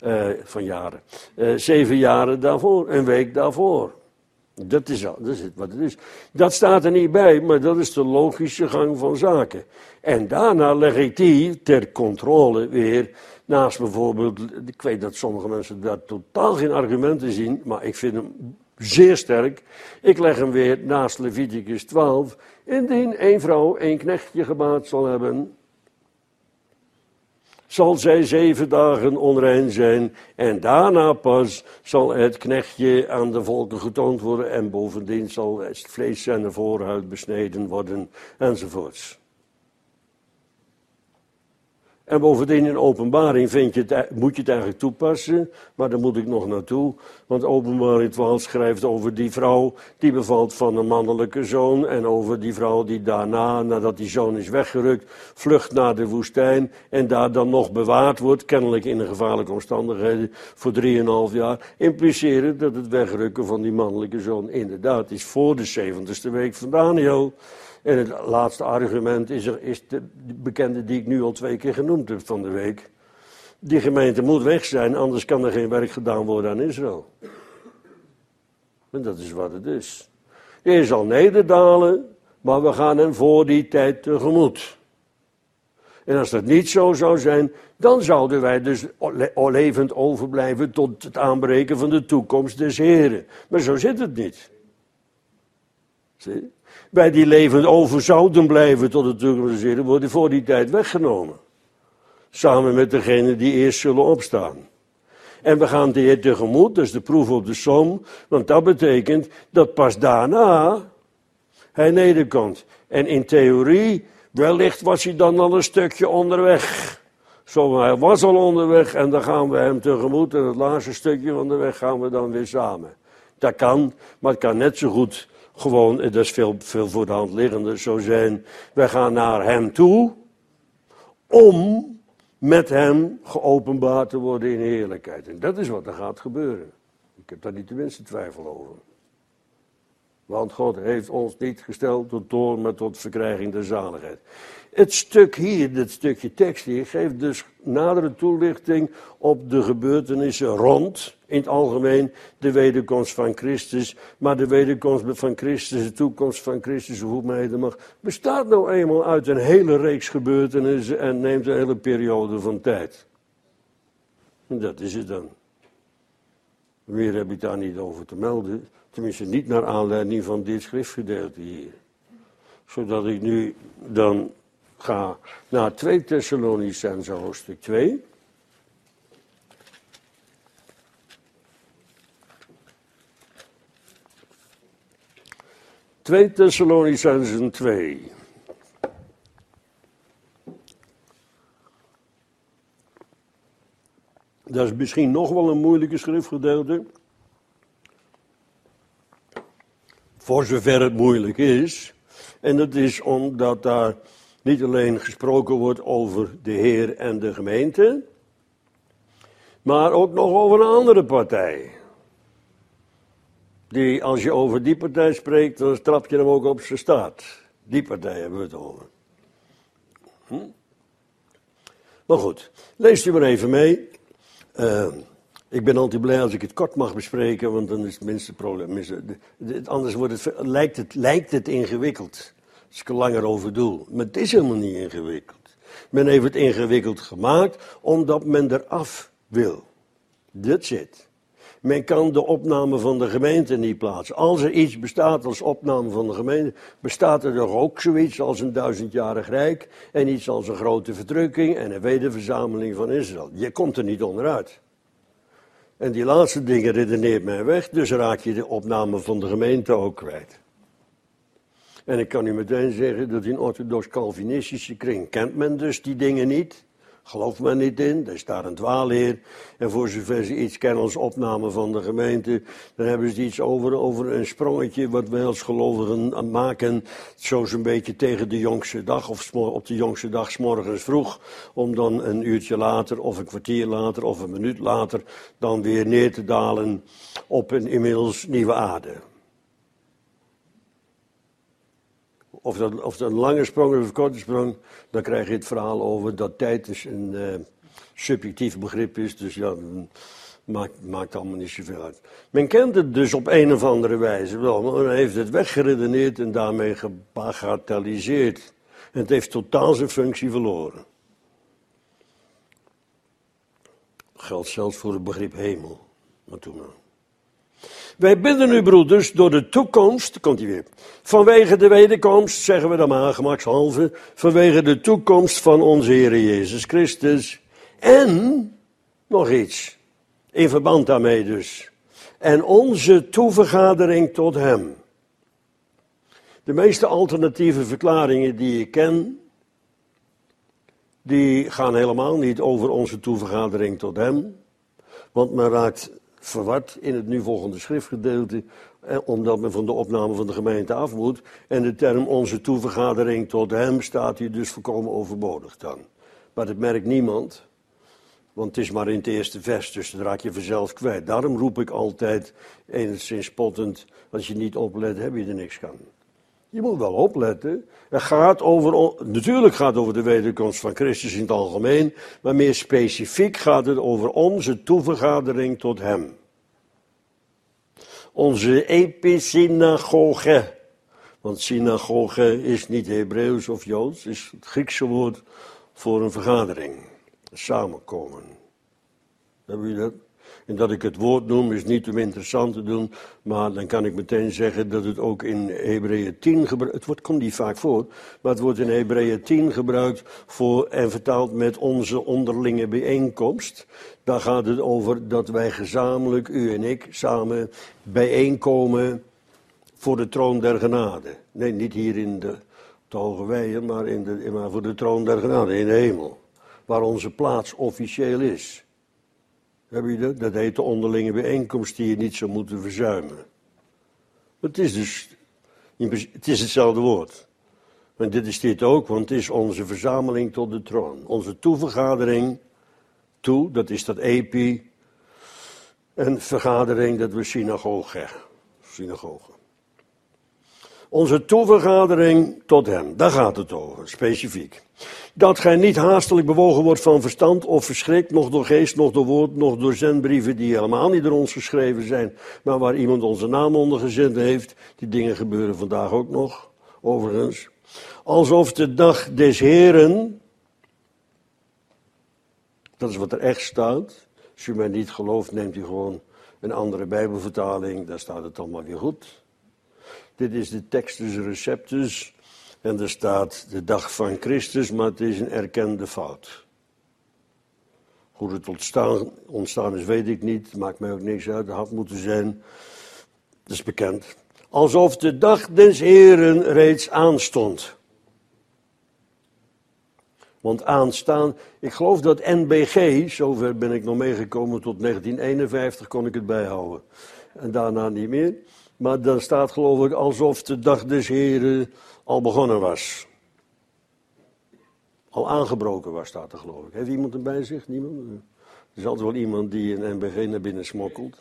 Uh, van jaren. Uh, zeven jaren daarvoor, een week daarvoor. Dat is, al, dat is wat het is. Dat staat er niet bij, maar dat is de logische gang van zaken. En daarna leg ik die ter controle weer naast bijvoorbeeld, ik weet dat sommige mensen daar totaal geen argumenten zien, maar ik vind hem zeer sterk. Ik leg hem weer naast Leviticus twaalf. Indien één vrouw één knechtje gebaat zal hebben, zal zij zeven dagen onrein zijn en daarna pas zal het knechtje aan de volken getoond worden en bovendien zal het vlees en de voorhuid besneden worden enzovoorts. En bovendien in openbaring vind je het, moet je het eigenlijk toepassen, maar daar moet ik nog naartoe. Want openbaring twaalf schrijft over die vrouw die bevalt van een mannelijke zoon. En over die vrouw die daarna, nadat die zoon is weggerukt, vlucht naar de woestijn. En daar dan nog bewaard wordt, kennelijk in een gevaarlijke omstandigheden, voor drieënhalf jaar. Impliceren dat het wegrukken van die mannelijke zoon inderdaad is voor de zeventigste week van Daniel. En het laatste argument is, er, is de bekende die ik nu al twee keer genoemd heb van de week. Die gemeente moet weg zijn, anders kan er geen werk gedaan worden aan Israël. En dat is wat het is. Hij zal nederdalen, maar we gaan hem voor die tijd tegemoet. En als dat niet zo zou zijn, dan zouden wij dus levend overblijven tot het aanbreken van de toekomst des Heren. Maar zo zit het niet. Zie? Wij die levend over zouden blijven tot de toekomst des Heren, worden voor die tijd weggenomen. Samen met degenen die eerst zullen opstaan. En we gaan de Heer tegemoet, dat is de proef op de som, want dat betekent dat pas daarna hij nederkomt. En in theorie, wellicht was hij dan al een stukje onderweg. Zo, hij was al onderweg en dan gaan we hem tegemoet en het laatste stukje van de weg gaan we dan weer samen. Dat kan, maar het kan net zo goed gewoon, dat is veel, veel voor de hand liggende, zo zijn. Wij gaan naar hem toe om met hem geopenbaard te worden in heerlijkheid. En dat is wat er gaat gebeuren. Ik heb daar niet de minste twijfel over. Want God heeft ons niet gesteld tot toorn, maar tot verkrijging der zaligheid. Het stuk hier, dit stukje tekst hier, geeft dus nadere toelichting op de gebeurtenissen rond, in het algemeen, de wederkomst van Christus. Maar de wederkomst van Christus, de toekomst van Christus, hoe mij het mag, bestaat nou eenmaal uit een hele reeks gebeurtenissen en neemt een hele periode van tijd. En dat is het dan. Meer heb ik daar niet over te melden. Tenminste, niet naar aanleiding van dit schriftgedeelte hier. Zodat ik nu dan ga naar twee Thessalonicenzen hoofdstuk twee. twee Thessalonicenzen twee. Dat is misschien nog wel een moeilijke schriftgedeelte. Voor zover het moeilijk is. En dat is omdat daar niet alleen gesproken wordt over de Heer en de gemeente, maar ook nog over een andere partij. Die, als je over die partij spreekt, dan trap je hem ook op zijn staart. Die partij hebben we het over. Hm? Maar goed, leest u maar even mee. Uh, ik ben altijd blij als ik het kort mag bespreken, want dan is het minste probleem. Anders wordt het, lijkt, het, lijkt het ingewikkeld, als ik er langer over doe. Maar het is helemaal niet ingewikkeld. Men heeft het ingewikkeld gemaakt, omdat men eraf wil. That's it. Men kan de opname van de gemeente niet plaatsen. Als er iets bestaat als opname van de gemeente, bestaat er toch ook zoiets als een duizendjarig rijk en iets als een grote verdrukking en een wederverzameling van Israël. Je komt er niet onderuit. En die laatste dingen redeneert men weg, dus raak je de opname van de gemeente ook kwijt. En ik kan u meteen zeggen dat in orthodox-calvinistische kring kent men dus die dingen niet. Gelooft men niet in, er staat een dwaalleer. En voor zover ze iets kennen als opname van de gemeente, dan hebben ze iets over, over een sprongetje wat wij als gelovigen maken, zo zo'n beetje tegen de jongste dag, of op de jongste dag 's morgens vroeg, om dan een uurtje later, of een kwartier later, of een minuut later, dan weer neer te dalen op een inmiddels nieuwe aarde. Of dat, of dat een lange sprong of een korte sprong, dan krijg je het verhaal over dat Titus een, uh, subjectief begrip is, dus ja, maakt, maakt allemaal niet zoveel uit. Men kent het dus op een of andere wijze wel, maar men heeft het weggeredeneerd en daarmee gebagatelliseerd. En het heeft totaal zijn functie verloren. Dat geldt zelfs voor het begrip hemel. Maar toen nou. Wij bidden u, broeders, door de toekomst, komt hij weer, vanwege de wederkomst, zeggen we dan maar gemakshalve, vanwege de toekomst van onze Heer Jezus Christus. En, nog iets, in verband daarmee dus, en onze toevergadering tot hem. De meeste alternatieve verklaringen die ik ken, die gaan helemaal niet over onze toevergadering tot hem, want men raakt verward in het nu volgende schriftgedeelte, eh, omdat men van de opname van de gemeente af moet. En de term onze toevergadering tot hem staat hier dus volkomen overbodig dan. Maar dat merkt niemand, want het is maar in het eerste vers, dus dat raak je vanzelf kwijt. Daarom roep ik altijd, enigszins spottend, als je niet oplet, heb je er niks aan. Je moet wel opletten. Het gaat over, natuurlijk gaat het over de wederkomst van Christus in het algemeen, maar meer specifiek gaat het over onze toevergadering tot hem. Onze episynagoge. Want synagoge is niet Hebreeuws of Joods, is het Griekse woord voor een vergadering. Een samenkomen. Hebben jullie dat? En dat ik het woord noem is niet om interessant te doen, maar dan kan ik meteen zeggen dat het ook in Hebreeën tien gebruikt, het wordt, komt niet vaak voor, maar het wordt in Hebreeën tien gebruikt voor en vertaald met onze onderlinge bijeenkomst. Daar gaat het over dat wij gezamenlijk, u en ik, samen bijeenkomen voor de troon der genade. Nee, niet hier in de, de hoge weien, maar, in de, maar voor de troon der genade in de hemel, waar onze plaats officieel is. Heb je dat? Dat heet de onderlinge bijeenkomst die je niet zou moeten verzuimen. Het is dus, het is hetzelfde woord. En dit is dit ook, want het is onze verzameling tot de troon. Onze toevergadering, toe, dat is dat epi. En vergadering, dat we synagoge. Synagoge. Onze toevergadering tot hem, daar gaat het over, specifiek. Dat gij niet haastelijk bewogen wordt van verstand of verschrikt, nog door geest, nog door woord, nog door zendbrieven die helemaal niet door ons geschreven zijn, maar waar iemand onze naam onder gezet heeft. Die dingen gebeuren vandaag ook nog, overigens. Alsof de dag des Heren, dat is wat er echt staat. Als u mij niet gelooft, neemt u gewoon een andere Bijbelvertaling, daar staat het allemaal weer goed. Dit is de Textus Receptus en er staat de dag van Christus, maar het is een erkende fout. Hoe het ontstaan, ontstaan is, weet ik niet, maakt mij ook niks uit, het had moeten zijn, dat is bekend. Alsof de dag des Heren reeds aanstond. Want aanstaan, ik geloof dat N B G, zover ben ik nog meegekomen tot negentien eenenvijftig, kon ik het bijhouden. En daarna niet meer. Maar dan staat geloof ik alsof de dag des Heren al begonnen was. Al aangebroken was, staat er geloof ik. Heeft iemand er bij zich? Niemand? Er is altijd wel iemand die een N B G naar binnen smokkelt.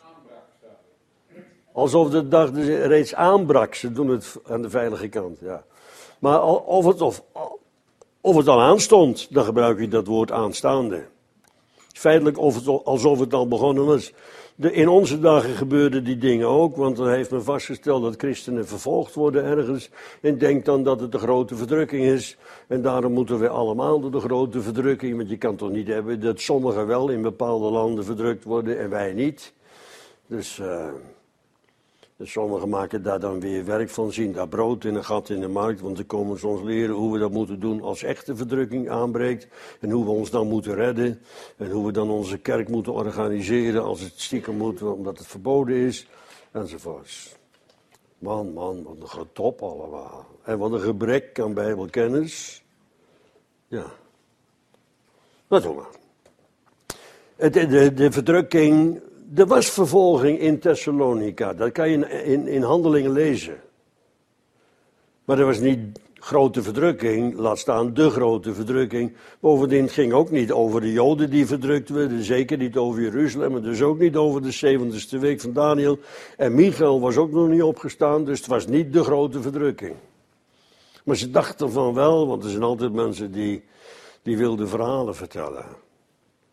Alsof de dag des Heren reeds aanbrak. Ze doen het aan de veilige kant, ja. Maar of het, of, of het al aanstond, dan gebruik je dat woord aanstaande. Feitelijk of het, alsof het al begonnen was. De, in onze dagen gebeurden die dingen ook, want dan heeft men vastgesteld dat christenen vervolgd worden ergens. En denkt dan dat het de grote verdrukking is. En daarom moeten we allemaal door de grote verdrukking, want je kan toch niet hebben dat sommigen wel in bepaalde landen verdrukt worden en wij niet. Dus, uh, dus sommigen maken daar dan weer werk van, zien daar brood in een gat in de markt. Want dan komen ze ons leren hoe we dat moeten doen als echte verdrukking aanbreekt. En hoe we ons dan moeten redden. En hoe we dan onze kerk moeten organiseren als het stiekem moet, omdat het verboden is. Enzovoorts. Man, man, wat een getop allemaal. En wat een gebrek aan bijbelkennis. Ja. Wat doen we? De, de, de verdrukking. Er was vervolging in Thessalonica, dat kan je in, in, in Handelingen lezen. Maar er was niet grote verdrukking, laat staan de grote verdrukking. Bovendien het ging ook niet over de Joden die verdrukt werden, zeker niet over Jeruzalem, maar dus ook niet over de zeventigste week van Daniel. En Michael was ook nog niet opgestaan, dus het was niet de grote verdrukking. Maar ze dachten van wel, want er zijn altijd mensen die, die wilden verhalen vertellen.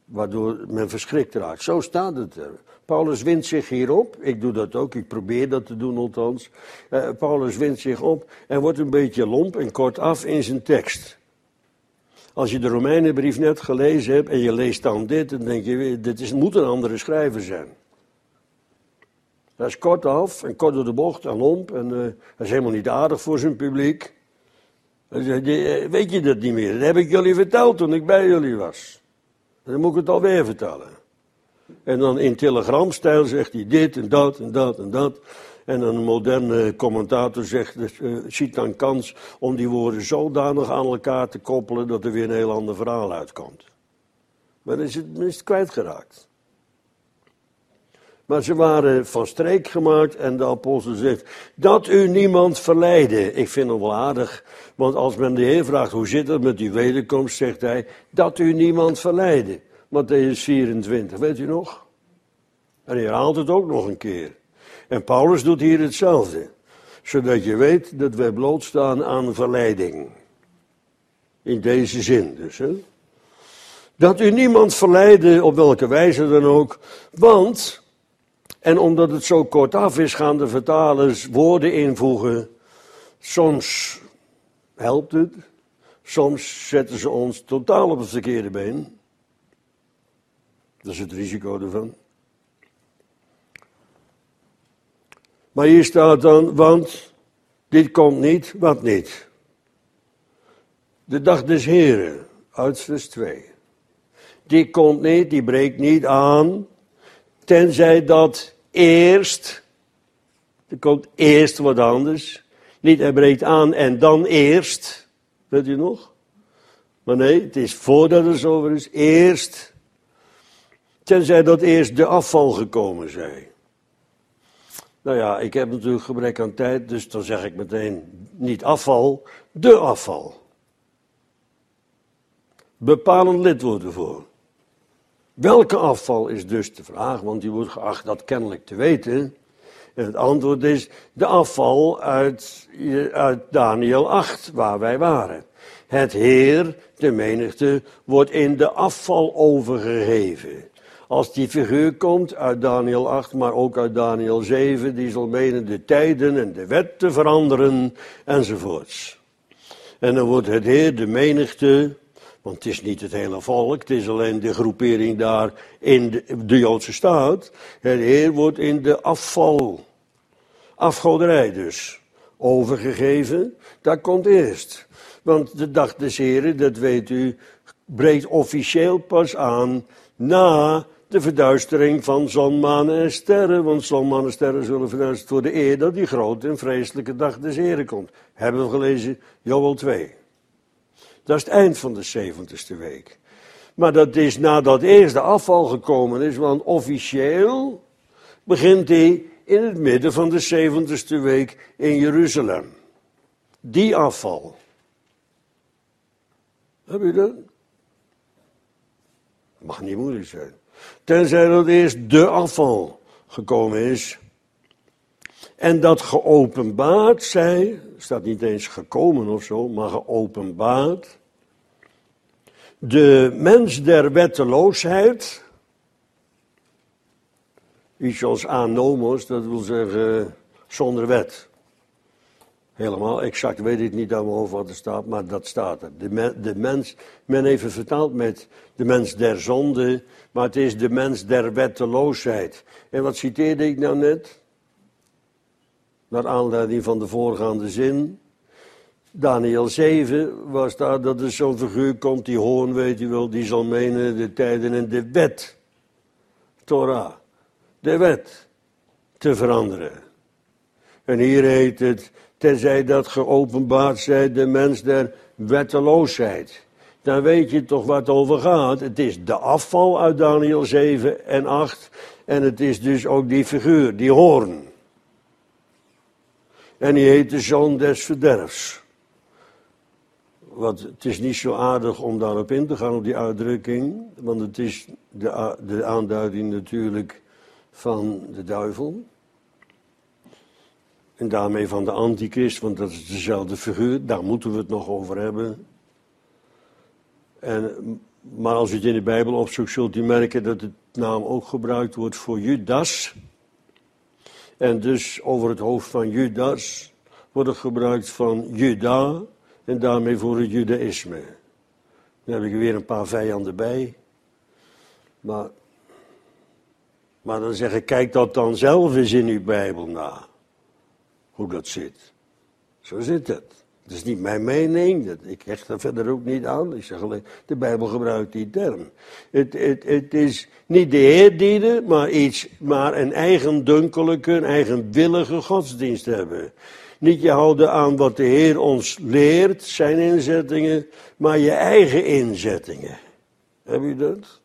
waardoor men verschrikt raakt. Zo staat het er. Paulus wint zich hierop. Ik doe dat ook, ik probeer dat te doen althans. Uh, Paulus wint zich op en wordt een beetje lomp en kortaf in zijn tekst. Als je de Romeinenbrief net gelezen hebt en je leest dan dit, dan denk je, dit is, moet een andere schrijver zijn. Dat is kortaf en kort door de bocht en lomp en uh, dat is helemaal niet aardig voor zijn publiek. Dan zeg je, weet je dat niet meer? Dat heb ik jullie verteld toen ik bij jullie was. Dan moet ik het alweer vertellen. En dan in telegramstijl zegt hij dit en dat en dat en dat. En een moderne commentator zegt, uh, ziet dan kans om die woorden zodanig aan elkaar te koppelen dat er weer een heel ander verhaal uitkomt. Maar dan is het, is het kwijtgeraakt. Maar ze waren van streek gemaakt en de apostel zegt, dat u niemand verleidde. Ik vind het wel aardig, want als men de Heer vraagt, hoe zit het met die wederkomst, zegt hij, dat u niemand verleidde. Mattheüs vierentwintig, weet u nog? En hij herhaalt het ook nog een keer. En Paulus doet hier hetzelfde. Zodat je weet dat wij blootstaan aan verleiding. In deze zin dus. Hè? Dat u niemand verleidde, op welke wijze dan ook. Want, en omdat het zo kortaf is, gaan de vertalers woorden invoegen. Soms helpt het. Soms zetten ze ons totaal op het verkeerde been. Dat is het risico ervan. Maar hier staat dan, want dit komt niet, wat niet. De dag des Heren, uit vers twee. Die komt niet, die breekt niet aan, tenzij dat eerst, er komt eerst wat anders. Niet hij breekt aan en dan eerst, weet u nog? Maar nee, het is voordat het zover is, eerst, tenzij dat eerst de afval gekomen zij. Nou ja, ik heb natuurlijk gebrek aan tijd, dus dan zeg ik meteen niet afval, de afval. Bepalend lidwoord ervoor. Welke afval is dus de vraag, want die wordt geacht dat kennelijk te weten. En het antwoord is de afval uit, uit Daniel acht, waar wij waren. Het Heer, de menigte, wordt in de afval overgegeven. Als die figuur komt uit Daniel acht, maar ook uit Daniel zeven, die zal menen de tijden en de wet te veranderen, enzovoorts. En dan wordt het Heer, de menigte, want het is niet het hele volk, het is alleen de groepering daar in de, de Joodse staat. Het Heer wordt in de afval, afgoderij dus, overgegeven. Dat komt eerst. Want de dag des Heren, dat weet u, breekt officieel pas aan na de verduistering van zon, maan en sterren. Want zon, maan en sterren zullen verduisterd worden eer dat die grote en vreselijke dag des Heren komt. Hebben we gelezen, Joël twee. Dat is het eind van de zeventigste week. Maar dat is nadat eerst de afval gekomen is, want officieel begint die in het midden van de zeventigste week in Jeruzalem. Die afval. Heb je dat? Mag niet moeilijk zijn. Tenzij dat eerst de afval gekomen is. En dat geopenbaard zij, staat niet eens gekomen of zo, maar geopenbaard. De mens der wetteloosheid. Iets als anomos, dat wil zeggen zonder wet. Helemaal exact weet ik niet aan mijn hoofd wat er staat, maar dat staat er. De, me, de mens, men heeft het vertaald met de mens der zonde, maar het is de mens der wetteloosheid. En wat citeerde ik nou net? Naar aanleiding van de voorgaande zin. Daniel zeven was daar dat er zo'n figuur komt, die hoorn weet u wel, die zal menen de tijden en de wet. Torah. De wet te veranderen. En hier heet het, tenzij dat geopenbaard zij de mens der wetteloosheid. Dan weet je toch wat het over gaat. Het is de afval uit Daniel zeven en acht. En het is dus ook die figuur, die hoorn. En die heet de zoon des verderfs. Wat, het is niet zo aardig om daarop in te gaan, op die uitdrukking. Want het is de, de aanduiding natuurlijk van de duivel. En daarmee van de antichrist, want dat is dezelfde figuur. Daar moeten we het nog over hebben. En Maar als u het in de Bijbel opzoekt, zult u merken dat de naam ook gebruikt wordt voor Judas. En dus over het hoofd van Judas wordt het gebruikt van Juda en daarmee voor het Judaïsme. Dan heb ik er weer een paar vijanden bij. Maar, maar dan zeg ik, kijk dat dan zelf eens in uw Bijbel na. Hoe dat zit. Zo zit het. Het is niet mijn mening, dat, ik hecht daar verder ook niet aan. Ik zeg alleen, de Bijbel gebruikt die term. Het, het, het is niet de Heer dienen, maar, iets, maar een eigendunkelijke, een eigenwillige godsdienst hebben. Niet je houden aan wat de Heer ons leert, zijn inzettingen, maar je eigen inzettingen. Heb je dat?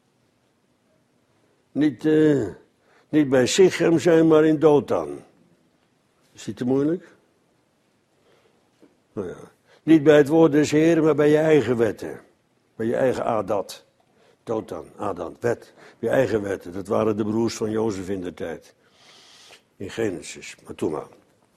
Niet, uh, niet bij Sichem zijn, maar in Dothan. Is die te moeilijk? Nou ja. Niet bij het woord des Heeren, maar bij je eigen wetten. Bij je eigen Adat. Dothan, Adan, wet. Je eigen wetten. Dat waren de broers van Jozef in de tijd. In Genesis. Maar toen maar.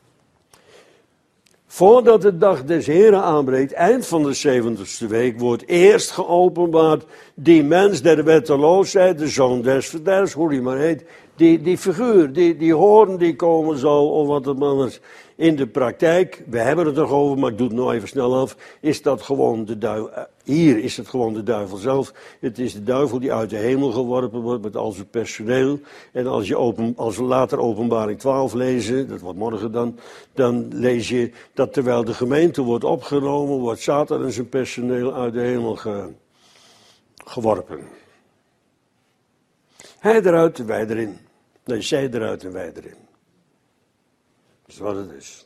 Voordat de dag des Heren aanbreekt, eind van de zeventigste week, wordt eerst geopenbaard die mens der wetteloosheid, de zoon des verderfs, hoe die maar heet, die, die figuur, die, die hoorn die komen zal, of wat het maar is. In de praktijk, we hebben het nog over, maar ik doe het nog even snel af, is dat gewoon de duivel, hier is het gewoon de duivel zelf. Het is de duivel die uit de hemel geworpen wordt met al zijn personeel. En als, je open, als we later Openbaring twaalf lezen, dat wordt morgen dan, dan lees je dat terwijl de gemeente wordt opgenomen, wordt Satan en zijn personeel uit de hemel ge, geworpen. Hij eruit en wij erin. Nee, zij eruit en wij erin. Dat is wat het is.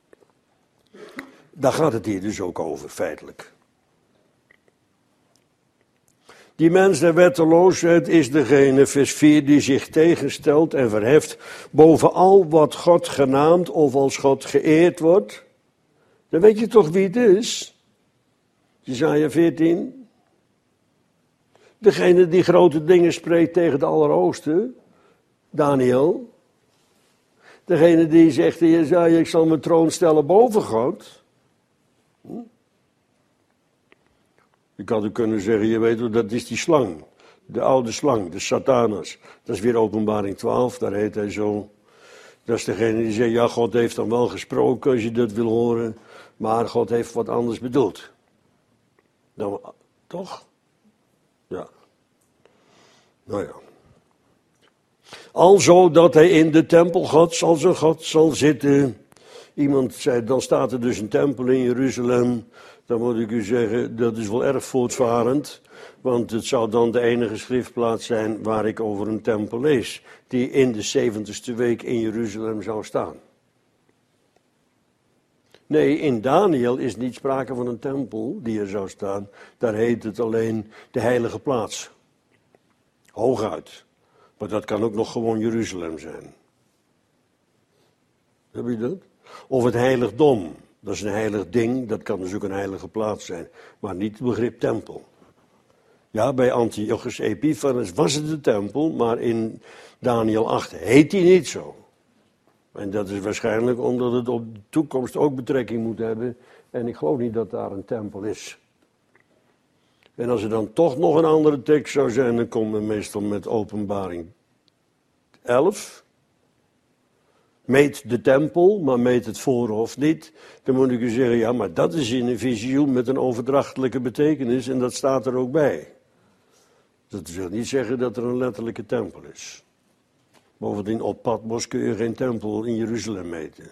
Daar gaat het hier dus ook over, feitelijk. Die mens der wetteloosheid is degene, vers vier, die zich tegenstelt en verheft boven al wat God genaamd of als God geëerd wordt. Dan weet je toch wie het is? Jesaja veertien. Degene die grote dingen spreekt tegen de Allerhoogste, Daniel. Degene die zegt in Jesaja, ik zal mijn troon stellen boven God. Hm? Ik had ook kunnen zeggen, je weet wel, dat is die slang. De oude slang, de Satanas. Dat is weer Openbaring twaalf, daar heet hij zo. Dat is degene die zegt, ja, God heeft dan wel gesproken als je dat wil horen. Maar God heeft wat anders bedoeld. Dan, toch? Ja. Nou ja. Alzo dat hij in de tempel Gods als een God zal zitten. Iemand zei, dan staat er dus een tempel in Jeruzalem. Dan moet ik u zeggen, dat is wel erg voortvarend. Want het zou dan de enige schriftplaats zijn waar ik over een tempel lees. Die in de zeventigste week in Jeruzalem zou staan. Nee, in Daniel is niet sprake van een tempel die er zou staan. Daar heet het alleen de heilige plaats. Hooguit. Maar dat kan ook nog gewoon Jeruzalem zijn. Heb je dat? Of het heiligdom. Dat is een heilig ding, dat kan dus ook een heilige plaats zijn. Maar niet het begrip tempel. Ja, bij Antiochus Epiphanes was het de tempel, maar in Daniel acht heet die niet zo. En dat is waarschijnlijk omdat het op de toekomst ook betrekking moet hebben. En ik geloof niet dat daar een tempel is. En als er dan toch nog een andere tekst zou zijn, dan komt men meestal met Openbaring elf. Meet de tempel, maar meet het voorhof niet. Dan moet ik u zeggen, ja, maar dat is in een visioen met een overdrachtelijke betekenis en dat staat er ook bij. Dat wil niet zeggen dat er een letterlijke tempel is. Bovendien, op Patmos kun je geen tempel in Jeruzalem meten.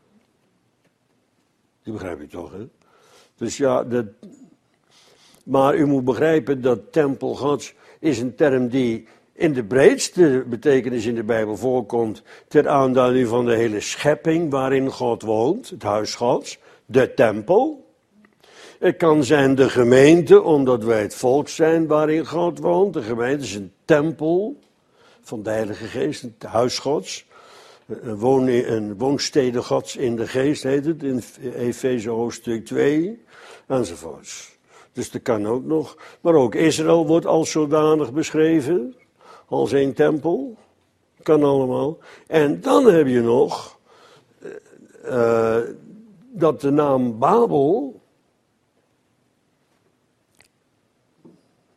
Die begrijp je toch, hè? Dus ja, dat... Maar u moet begrijpen dat tempel Gods is een term die in de breedste betekenis in de Bijbel voorkomt ter aanduiding van de hele schepping waarin God woont, het huis Gods, de tempel. Het kan zijn de gemeente, omdat wij het volk zijn waarin God woont. De gemeente is een tempel van de Heilige Geest, het huis Gods. Een, woon, een woonstede Gods in de geest heet het, in Efeze hoofdstuk twee, enzovoorts. Dus dat kan ook nog. Maar ook Israël wordt als zodanig beschreven. Als een tempel. Kan allemaal. En dan heb je nog. Uh, dat de naam Babel.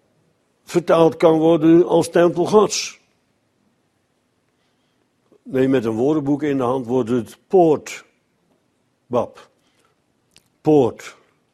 vertaald kan worden als tempel Gods. Nee, met een woordenboek in de hand wordt het poort, Bab. Poort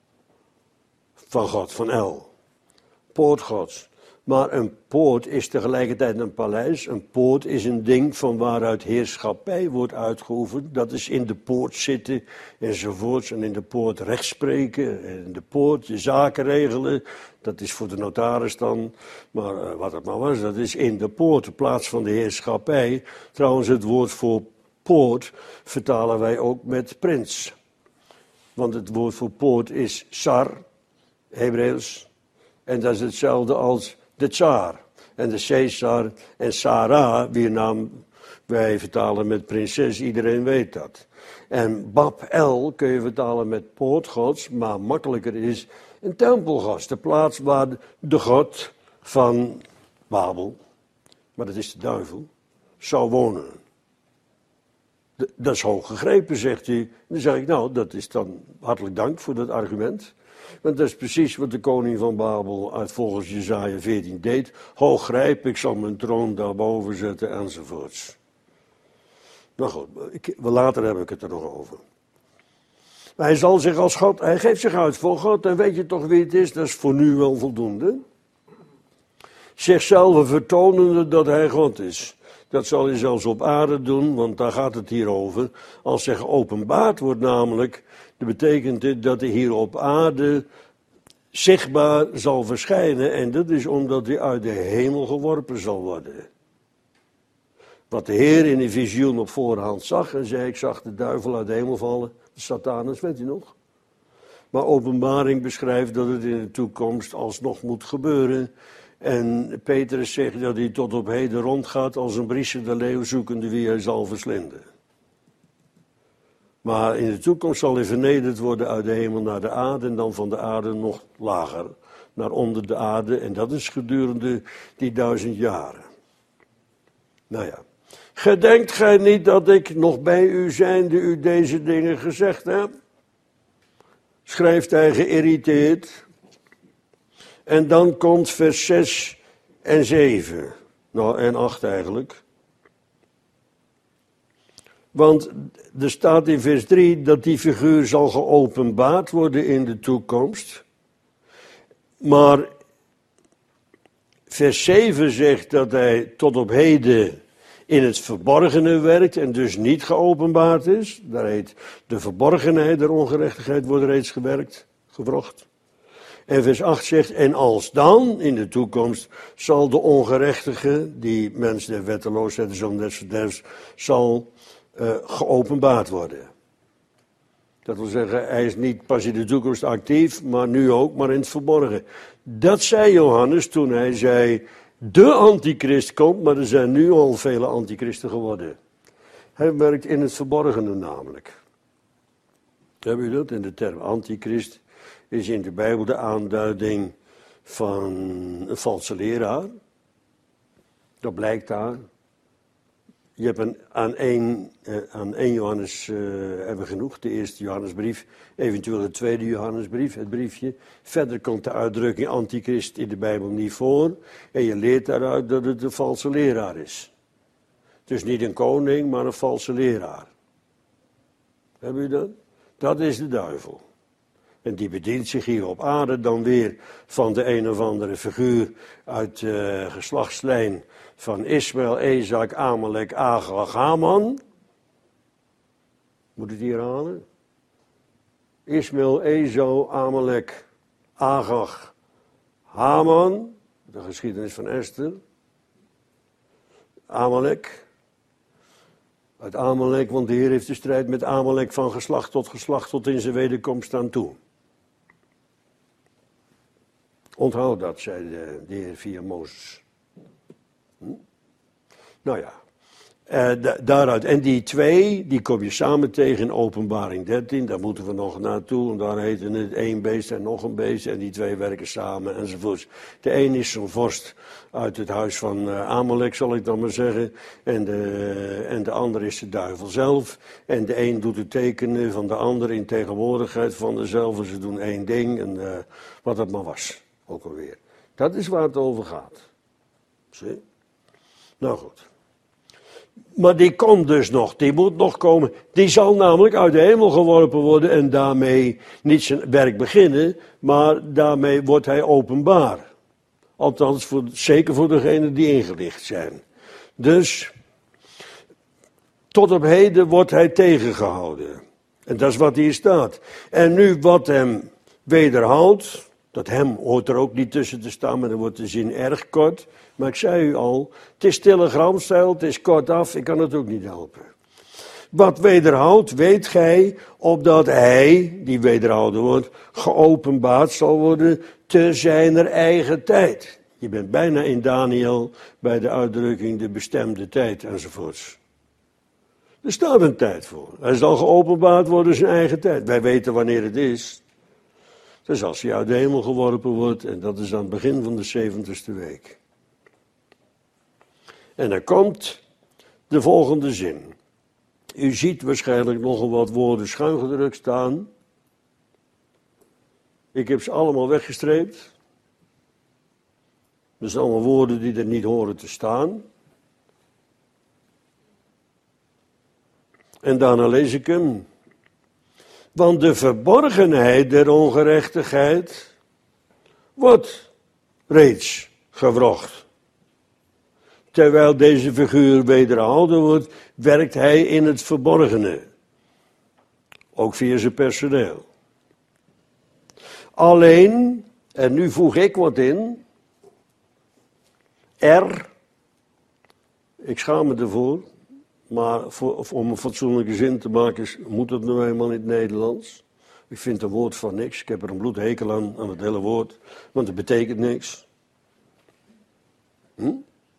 van God, van El. Poort Gods. Maar een poort is tegelijkertijd een paleis. Een poort is een ding van waaruit heerschappij wordt uitgeoefend. Dat is in de poort zitten enzovoorts. En in de poort rechtspreken. En in de poort je zaken regelen. Dat is voor de notaris dan. Maar uh, wat het maar was, dat is in de poort, de plaats van de heerschappij. Trouwens, het woord voor poort vertalen wij ook met prins. Want het woord voor poort is sar, Hebreeuws. En dat is hetzelfde als de tsaar. En de Caesar en Sarah, wier naam wij vertalen met prinses, iedereen weet dat. En Bab-El kun je vertalen met poortgods, maar makkelijker is een tempelgods. De plaats waar de god van Babel, maar dat is de duivel, zou wonen. De, dat is hoog gegrepen, zegt hij. Dan zeg ik, nou, dat is dan hartelijk dank voor dat argument. Want dat is precies wat de koning van Babel uit volgens Jesaja veertien deed. Hoog grijp, ik zal mijn troon daarboven zetten enzovoorts. Nou goed, ik, later heb ik het er nog over. Maar hij zal zich als God, hij geeft zich uit voor God. En weet je toch wie het is? Dat is voor nu wel voldoende. Zichzelf vertonende dat hij God is. Dat zal hij zelfs op aarde doen, want daar gaat het hier over. Als hij geopenbaard wordt namelijk, dat betekent het dat hij hier op aarde zichtbaar zal verschijnen. En dat is omdat hij uit de hemel geworpen zal worden. Wat de Heer in een visioen op voorhand zag en zei, ik zag de duivel uit de hemel vallen. De Satanus, weet u nog? Maar Openbaring beschrijft dat het in de toekomst alsnog moet gebeuren. En Petrus zegt dat hij tot op heden rondgaat als een briesende leeuw zoekende wie hij zal verslinden. Maar in de toekomst zal hij vernederd worden uit de hemel naar de aarde en dan van de aarde nog lager, naar onder de aarde. En dat is gedurende die duizend jaren. Nou ja, gedenkt gij niet dat ik nog bij u zijnde u deze dingen gezegd heb? Schrijft hij geïrriteerd. En dan komt vers zes en zeven. Nou, en acht eigenlijk. Want er staat in vers drie dat die figuur zal geopenbaard worden in de toekomst. Maar vers zeven zegt dat hij tot op heden in het verborgene werkt en dus niet geopenbaard is. Daar heet de verborgenheid der ongerechtigheid wordt reeds gewerkt, gewrocht. En vers acht zegt, en als dan in de toekomst zal de ongerechtige, die mens der wetteloosheid, de zoon des verderfs, zal uh, geopenbaard worden. Dat wil zeggen, hij is niet pas in de toekomst actief, maar nu ook, maar in het verborgen. Dat zei Johannes toen hij zei, de antichrist komt, maar er zijn nu al vele antichristen geworden. Hij werkt in het verborgene namelijk. Heb je dat? In de term antichrist is in de Bijbel de aanduiding van een valse leraar. Dat blijkt daar. Je hebt een, aan, één, eh, aan één Johannes uh, hebben we genoeg, de eerste Johannesbrief, eventueel de tweede Johannesbrief, het briefje. Verder komt de uitdrukking antichrist in de Bijbel niet voor. En je leert daaruit dat het een valse leraar is. Dus niet een koning, maar een valse leraar. Heb je dat? Dat is de duivel. En die bedient zich hier op aarde dan weer van de een of andere figuur uit de uh, geslachtslijn van Ismaël, Ezak, Amalek, Agag, Haman. Moet het hier halen? Ismaël, Ezo, Amalek, Agag, Haman. De geschiedenis van Esther. Amalek. Uit Amalek, want de Heer heeft de strijd met Amalek van geslacht tot geslacht tot in zijn wederkomst aan toe. Onthoud dat, zei de, de Heer via Mozes. Hm? Nou ja, uh, da- daaruit. En die twee, die kom je samen tegen in Openbaring dertien. Daar moeten we nog naartoe. En daar heten het één beest en nog een beest. En die twee werken samen enzovoorts. De een is zo'n vorst uit het huis van uh, Amalek, zal ik dan maar zeggen. En de, en de ander is de duivel zelf. En de een doet het tekenen van de ander in tegenwoordigheid van dezelfde. Ze doen één ding en uh, wat het maar was. Ook alweer. Dat is waar het over gaat. Zie? Nou goed. Maar die komt dus nog, die moet nog komen. Die zal namelijk uit de hemel geworpen worden en daarmee niet zijn werk beginnen, maar daarmee wordt hij openbaar. Althans, voor, zeker voor degenen die ingelicht zijn. Dus, tot op heden wordt hij tegengehouden. En dat is wat hier staat. En nu wat hem wederhoudt, dat hem hoort er ook niet tussen te staan, maar dan wordt de zin erg kort. Maar ik zei u al, het is telegramstijl, het is kortaf, ik kan het ook niet helpen. Wat wederhoudt, weet gij, opdat hij, die wederhouden wordt, geopenbaard zal worden te zijner eigen tijd. Je bent bijna in Daniel bij de uitdrukking de bestemde tijd enzovoorts. Er staat een tijd voor. Hij zal geopenbaard worden zijn eigen tijd. Wij weten wanneer het is. Dus als hij uit de hemel geworpen wordt, en dat is aan het begin van de zeventigste week. En dan komt de volgende zin. U ziet waarschijnlijk nogal wat woorden schuin gedrukt staan. Ik heb ze allemaal weggestreept. Dat zijn allemaal woorden die er niet horen te staan. En daarna lees ik hem. Want de verborgenheid der ongerechtigheid wordt reeds gewrocht. Terwijl deze figuur wederhouden wordt, werkt hij in het verborgene. Ook via zijn personeel. Alleen, en nu voeg ik wat in, er, ik schaam me ervoor, maar voor, om een fatsoenlijke zin te maken moet het nou eenmaal in het Nederlands. Ik vind een woord van niks, ik heb er een bloedhekel aan, aan het hele woord, want het betekent niks. Hm?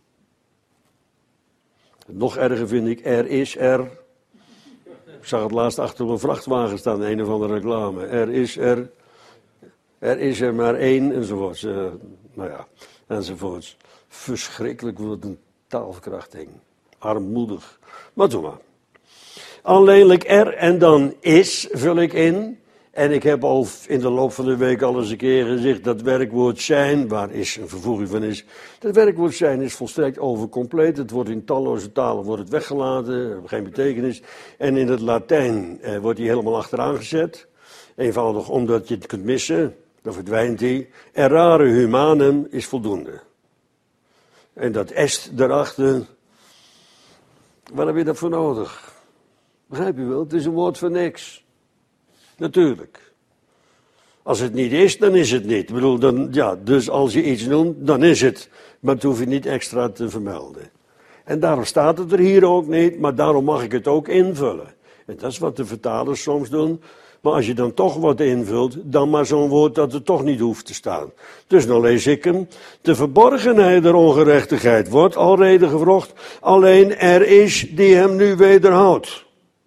Nog erger vind ik, er is er. Ik zag het laatst achter op een vrachtwagen staan, een of andere reclame. Er is er, er is er maar één, enzovoorts. Uh, nou ja, enzovoorts. Verschrikkelijk wordt een taalverkrachting. Armoedig. Maar doe maar. Alleenlijk er en dan is, vul ik in. En ik heb al in de loop van de week al eens een keer gezegd, dat werkwoord zijn, waar is een vervoeging van is, dat werkwoord zijn is volstrekt overcompleet. Het wordt in talloze talen wordt het weggelaten, heeft geen betekenis. En in het Latijn eh, wordt hij helemaal achteraan gezet. Eenvoudig omdat je het kunt missen, dan verdwijnt hij. Errare humanum is voldoende. En dat est daarachter, waar heb je dat voor nodig? Begrijp je wel? Het is een woord voor niks. Natuurlijk. Als het niet is, dan is het niet. Ik bedoel, dan, ja, dus als je iets noemt, dan is het. Maar het hoef je niet extra te vermelden. En daarom staat het er hier ook niet, maar daarom mag ik het ook invullen. En dat is wat de vertalers soms doen. Maar als je dan toch wat invult, dan maar zo'n woord dat er toch niet hoeft te staan. Dus dan lees ik hem. De verborgenheid der ongerechtigheid wordt alrede gewrocht, alleen er is die hem nu wederhoudt.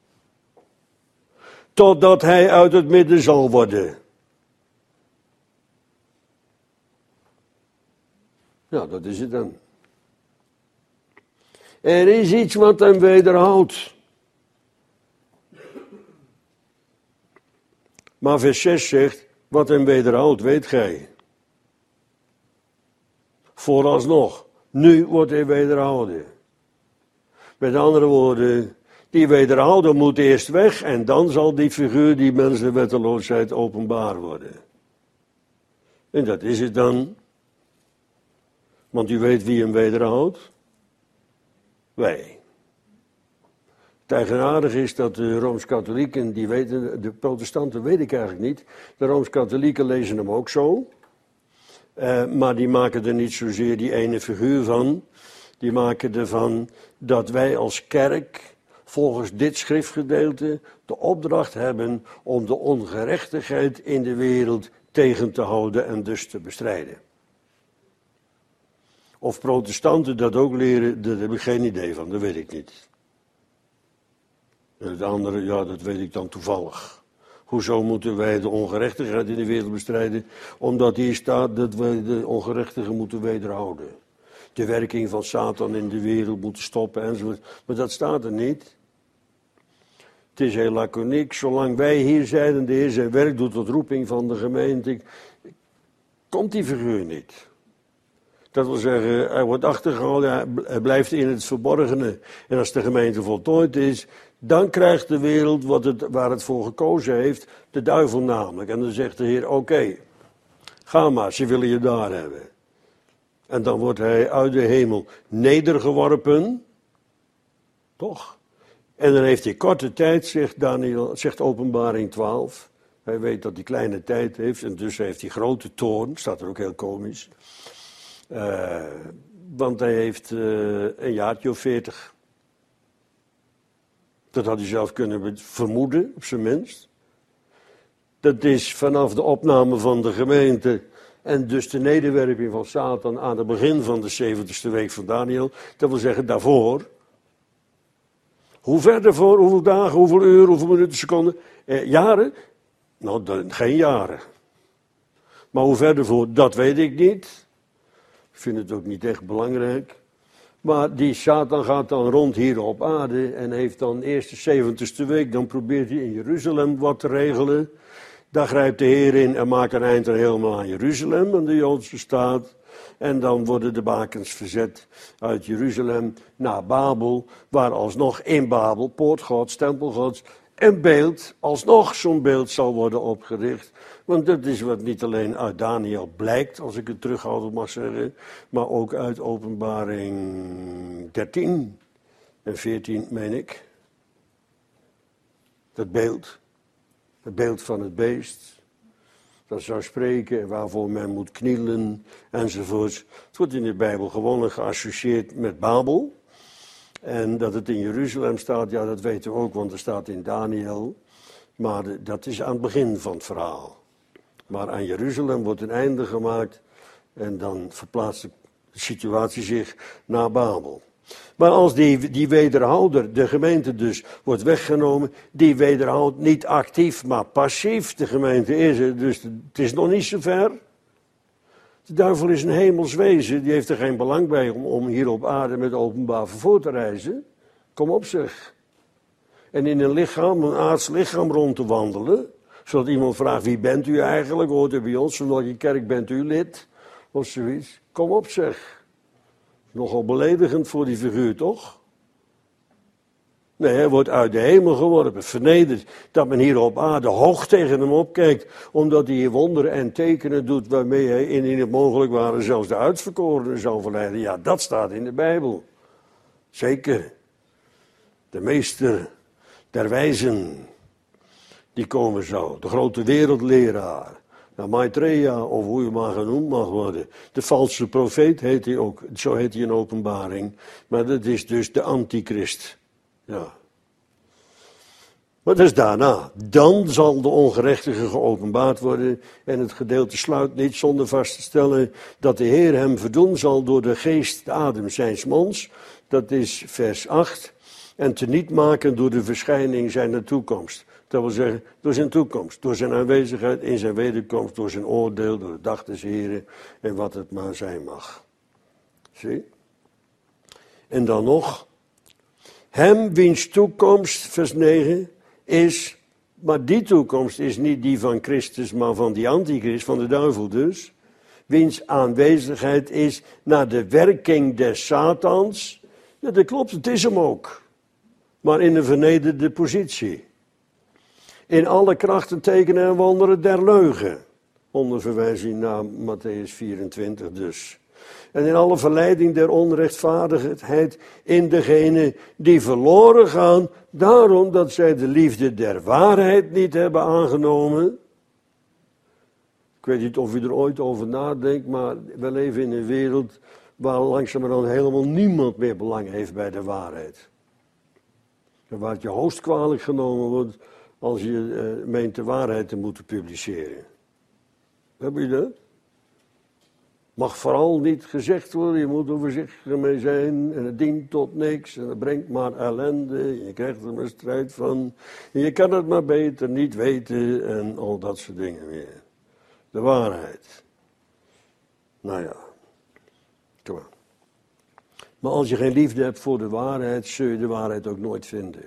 Totdat hij uit het midden zal worden. Ja, dat is het dan. Er is iets wat hem wederhoudt. Maar vers zes zegt, wat hem wederhoudt, weet gij. Vooralsnog, nu wordt hij wederhouden. Met andere woorden, die wederhouden moet eerst weg en dan zal die figuur, die mens de wetteloosheid, openbaar worden. En dat is het dan. Want u weet wie hem wederhoudt? Wij. Het eigenaardige is dat de Rooms-Katholieken, die weten, de protestanten weet ik eigenlijk niet. De Rooms-Katholieken lezen hem ook zo. Uh, maar die maken er niet zozeer die ene figuur van. Die maken ervan dat wij als kerk volgens dit schriftgedeelte de opdracht hebben om de ongerechtigheid in de wereld tegen te houden en dus te bestrijden. Of protestanten dat ook leren, daar heb ik geen idee van, dat weet ik niet. En het andere, ja, dat weet ik dan toevallig. Hoezo moeten wij de ongerechtigheid in de wereld bestrijden? Omdat hier staat dat wij de ongerechtigen moeten wederhouden. De werking van Satan in de wereld moeten stoppen enzovoort. Maar dat staat er niet. Het is heel laconiek. Zolang wij hier zijn en de Heer zijn werk doet tot roeping van de gemeente, komt die figuur niet. Dat wil zeggen, hij wordt achtergehouden, hij blijft in het verborgene. En als de gemeente voltooid is, dan krijgt de wereld wat het, waar het voor gekozen heeft, de duivel namelijk. En dan zegt de Heer, oké, okay, ga maar, ze willen je daar hebben. En dan wordt hij uit de hemel nedergeworpen, toch? En dan heeft hij korte tijd, zegt Daniel, zegt Openbaring twaalf. Hij weet dat hij kleine tijd heeft en dus heeft hij grote toorn, staat er ook heel komisch. Uh, want hij heeft uh, een jaartje of veertig. Dat had hij zelf kunnen vermoeden, op zijn minst. Dat is vanaf de opname van de gemeente en dus de nederwerping van Satan aan het begin van de zeventigste week van Daniel. Dat wil zeggen daarvoor. Hoe ver daarvoor, hoeveel dagen, hoeveel uur, hoeveel minuten, seconden, eh, jaren? Nou, dan, geen jaren. Maar hoe ver daarvoor, dat weet ik niet. Ik vind het ook niet echt belangrijk. Maar die Satan gaat dan rond hier op aarde en heeft dan eerst de zeventigste week, dan probeert hij in Jeruzalem wat te regelen. Daar grijpt de Heer in en maakt een eind er helemaal aan Jeruzalem, aan de Joodse staat. En dan worden de bakens verzet uit Jeruzalem naar Babel, waar alsnog in Babel, poortgods, tempelgods, een beeld, alsnog zo'n beeld zal worden opgericht. Want dat is wat niet alleen uit Daniel blijkt, als ik het terughouden mag zeggen, maar ook uit Openbaring dertien en veertien, meen ik. Dat beeld, het beeld van het beest, dat zou spreken, waarvoor men moet knielen, enzovoorts. Het wordt in de Bijbel gewoon geassocieerd met Babel. En dat het in Jeruzalem staat, ja, dat weten we ook, want er staat in Daniel. Maar dat is aan het begin van het verhaal. Maar aan Jeruzalem wordt een einde gemaakt en dan verplaatst de situatie zich naar Babel. Maar als die, die wederhouder, de gemeente dus, wordt weggenomen, die wederhoudt niet actief, maar passief. De gemeente is er, dus het is nog niet zo ver. De duivel is een hemels wezen, die heeft er geen belang bij om, om hier op aarde met openbaar vervoer te reizen. Kom op zeg. En in een lichaam, een aards lichaam rond te wandelen, zodat iemand vraagt, wie bent u eigenlijk, hoort u bij ons, van welke kerk bent u lid, of zoiets. Kom op zeg. Nogal beledigend voor die figuur, toch? Nee, hij wordt uit de hemel geworpen, vernederd, dat men hier op aarde hoog tegen hem opkijkt, omdat hij hier wonderen en tekenen doet waarmee hij indien het mogelijk waren zelfs de uitverkorenen zou verleiden. Ja, dat staat in de Bijbel. Zeker. De meester der wijzen, die komen zou, de grote wereldleraar. Nou, Maitreya, of hoe je maar genoemd mag worden. De valse profeet heet hij ook, zo heet hij in Openbaring. Maar dat is dus de antichrist. Ja. Maar dat is daarna. Dan zal de ongerechtige geopenbaard worden. En het gedeelte sluit niet zonder vast te stellen dat de Heer hem verdoen zal door de geest, de adem zijns monds. Dat is vers acht. En teniet maken door de verschijning zijner toekomst. Dat wil zeggen, door zijn toekomst, door zijn aanwezigheid in zijn wederkomst, door zijn oordeel, door de dag des Heren en wat het maar zijn mag. Zie? En dan nog, hem wiens toekomst, vers negen, is, maar die toekomst is niet die van Christus, maar van die antichrist, van de duivel dus, wiens aanwezigheid is naar de werking des Satans. Ja, dat klopt, het is hem ook, maar in een vernederde positie. In alle krachten, tekenen en wonderen der leugen. Onder verwijzing naar Matthäus vierentwintig dus. En in alle verleiding der onrechtvaardigheid in degenen die verloren gaan. Daarom dat zij de liefde der waarheid niet hebben aangenomen. Ik weet niet of u er ooit over nadenkt, maar we leven in een wereld waar langzamerhand helemaal niemand meer belang heeft bij de waarheid. En waar het je hoogst kwalijk genomen wordt als je uh, meent de waarheid te moeten publiceren. Heb je dat? Mag vooral niet gezegd worden, je moet er voorzichtig mee zijn en het dient tot niks en het brengt maar ellende, je krijgt er maar strijd van en je kan het maar beter niet weten en al dat soort dingen meer. De waarheid. Nou ja, kom maar. Maar als je geen liefde hebt voor de waarheid, zul je de waarheid ook nooit vinden.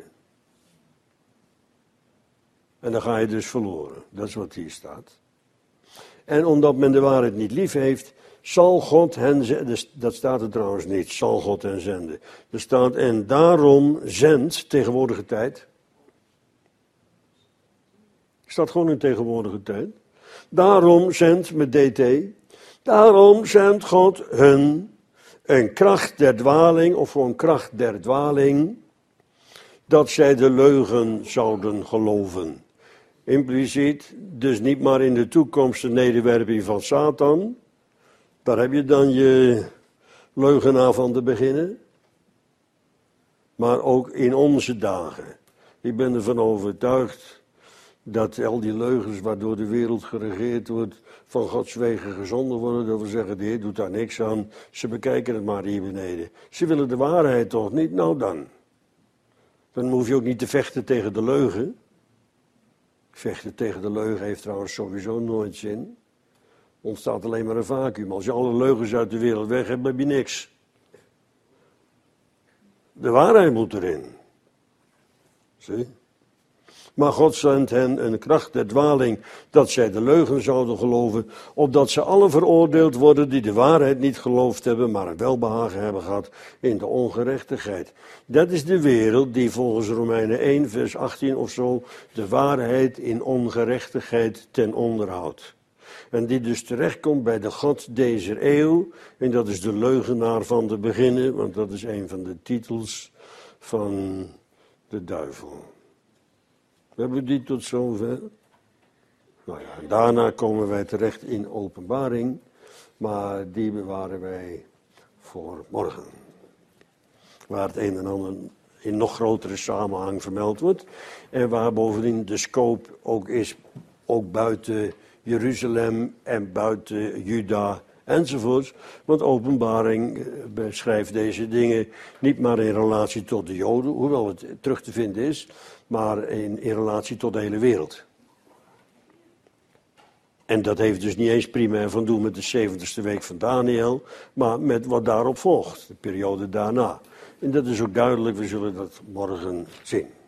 En dan ga je dus verloren. Dat is wat hier staat. En omdat men de waarheid niet lief heeft, Zal God hen zenden, dat staat er trouwens niet, zal God hen zenden. Er staat, en daarom zendt, tegenwoordige tijd. Staat gewoon in tegenwoordige tijd. Daarom zendt, met D T, daarom zendt God hun een kracht der dwaling, of gewoon kracht der dwaling, dat zij de leugen zouden geloven. Impliciet, dus niet maar in de toekomst de nederwerping van Satan. Daar heb je dan je leugenaar van te beginnen. Maar ook in onze dagen. Ik ben ervan overtuigd dat al die leugens waardoor de wereld geregeerd wordt, van Gods wegen gezonden worden. Dat we zeggen, de Heer doet daar niks aan. Ze bekijken het maar hier beneden. Ze willen de waarheid toch niet? Nou dan. Dan hoef je ook niet te vechten tegen de leugen. Vechten tegen de leugen heeft trouwens sowieso nooit zin. Ontstaat alleen maar een vacuüm. Als je alle leugens uit de wereld weg hebt, heb je niks. De waarheid moet erin. Zie? Maar God zendt hen een kracht der dwaling, dat zij de leugen zouden geloven, opdat ze allen veroordeeld worden die de waarheid niet geloofd hebben, maar een welbehagen hebben gehad in de ongerechtigheid. Dat is de wereld die volgens Romeinen één, vers achttien of zo, de waarheid in ongerechtigheid ten onder houdt. En die dus terechtkomt bij de God deze eeuw, en dat is de leugenaar van de beginnen, want dat is een van de titels van de duivel. Hebben we die tot zover? Nou ja, en daarna komen wij terecht in Openbaring, maar die bewaren wij voor morgen. Waar het een en ander in nog grotere samenhang vermeld wordt. En waar bovendien de scope ook is, ook buiten Jeruzalem en buiten Juda enzovoorts. Want Openbaring beschrijft deze dingen niet maar in relatie tot de Joden, hoewel het terug te vinden is, maar in, in relatie tot de hele wereld. En dat heeft dus niet eens primair van doen met de zeventigste week van Daniel, maar met wat daarop volgt, de periode daarna. En dat is ook duidelijk, we zullen dat morgen zien.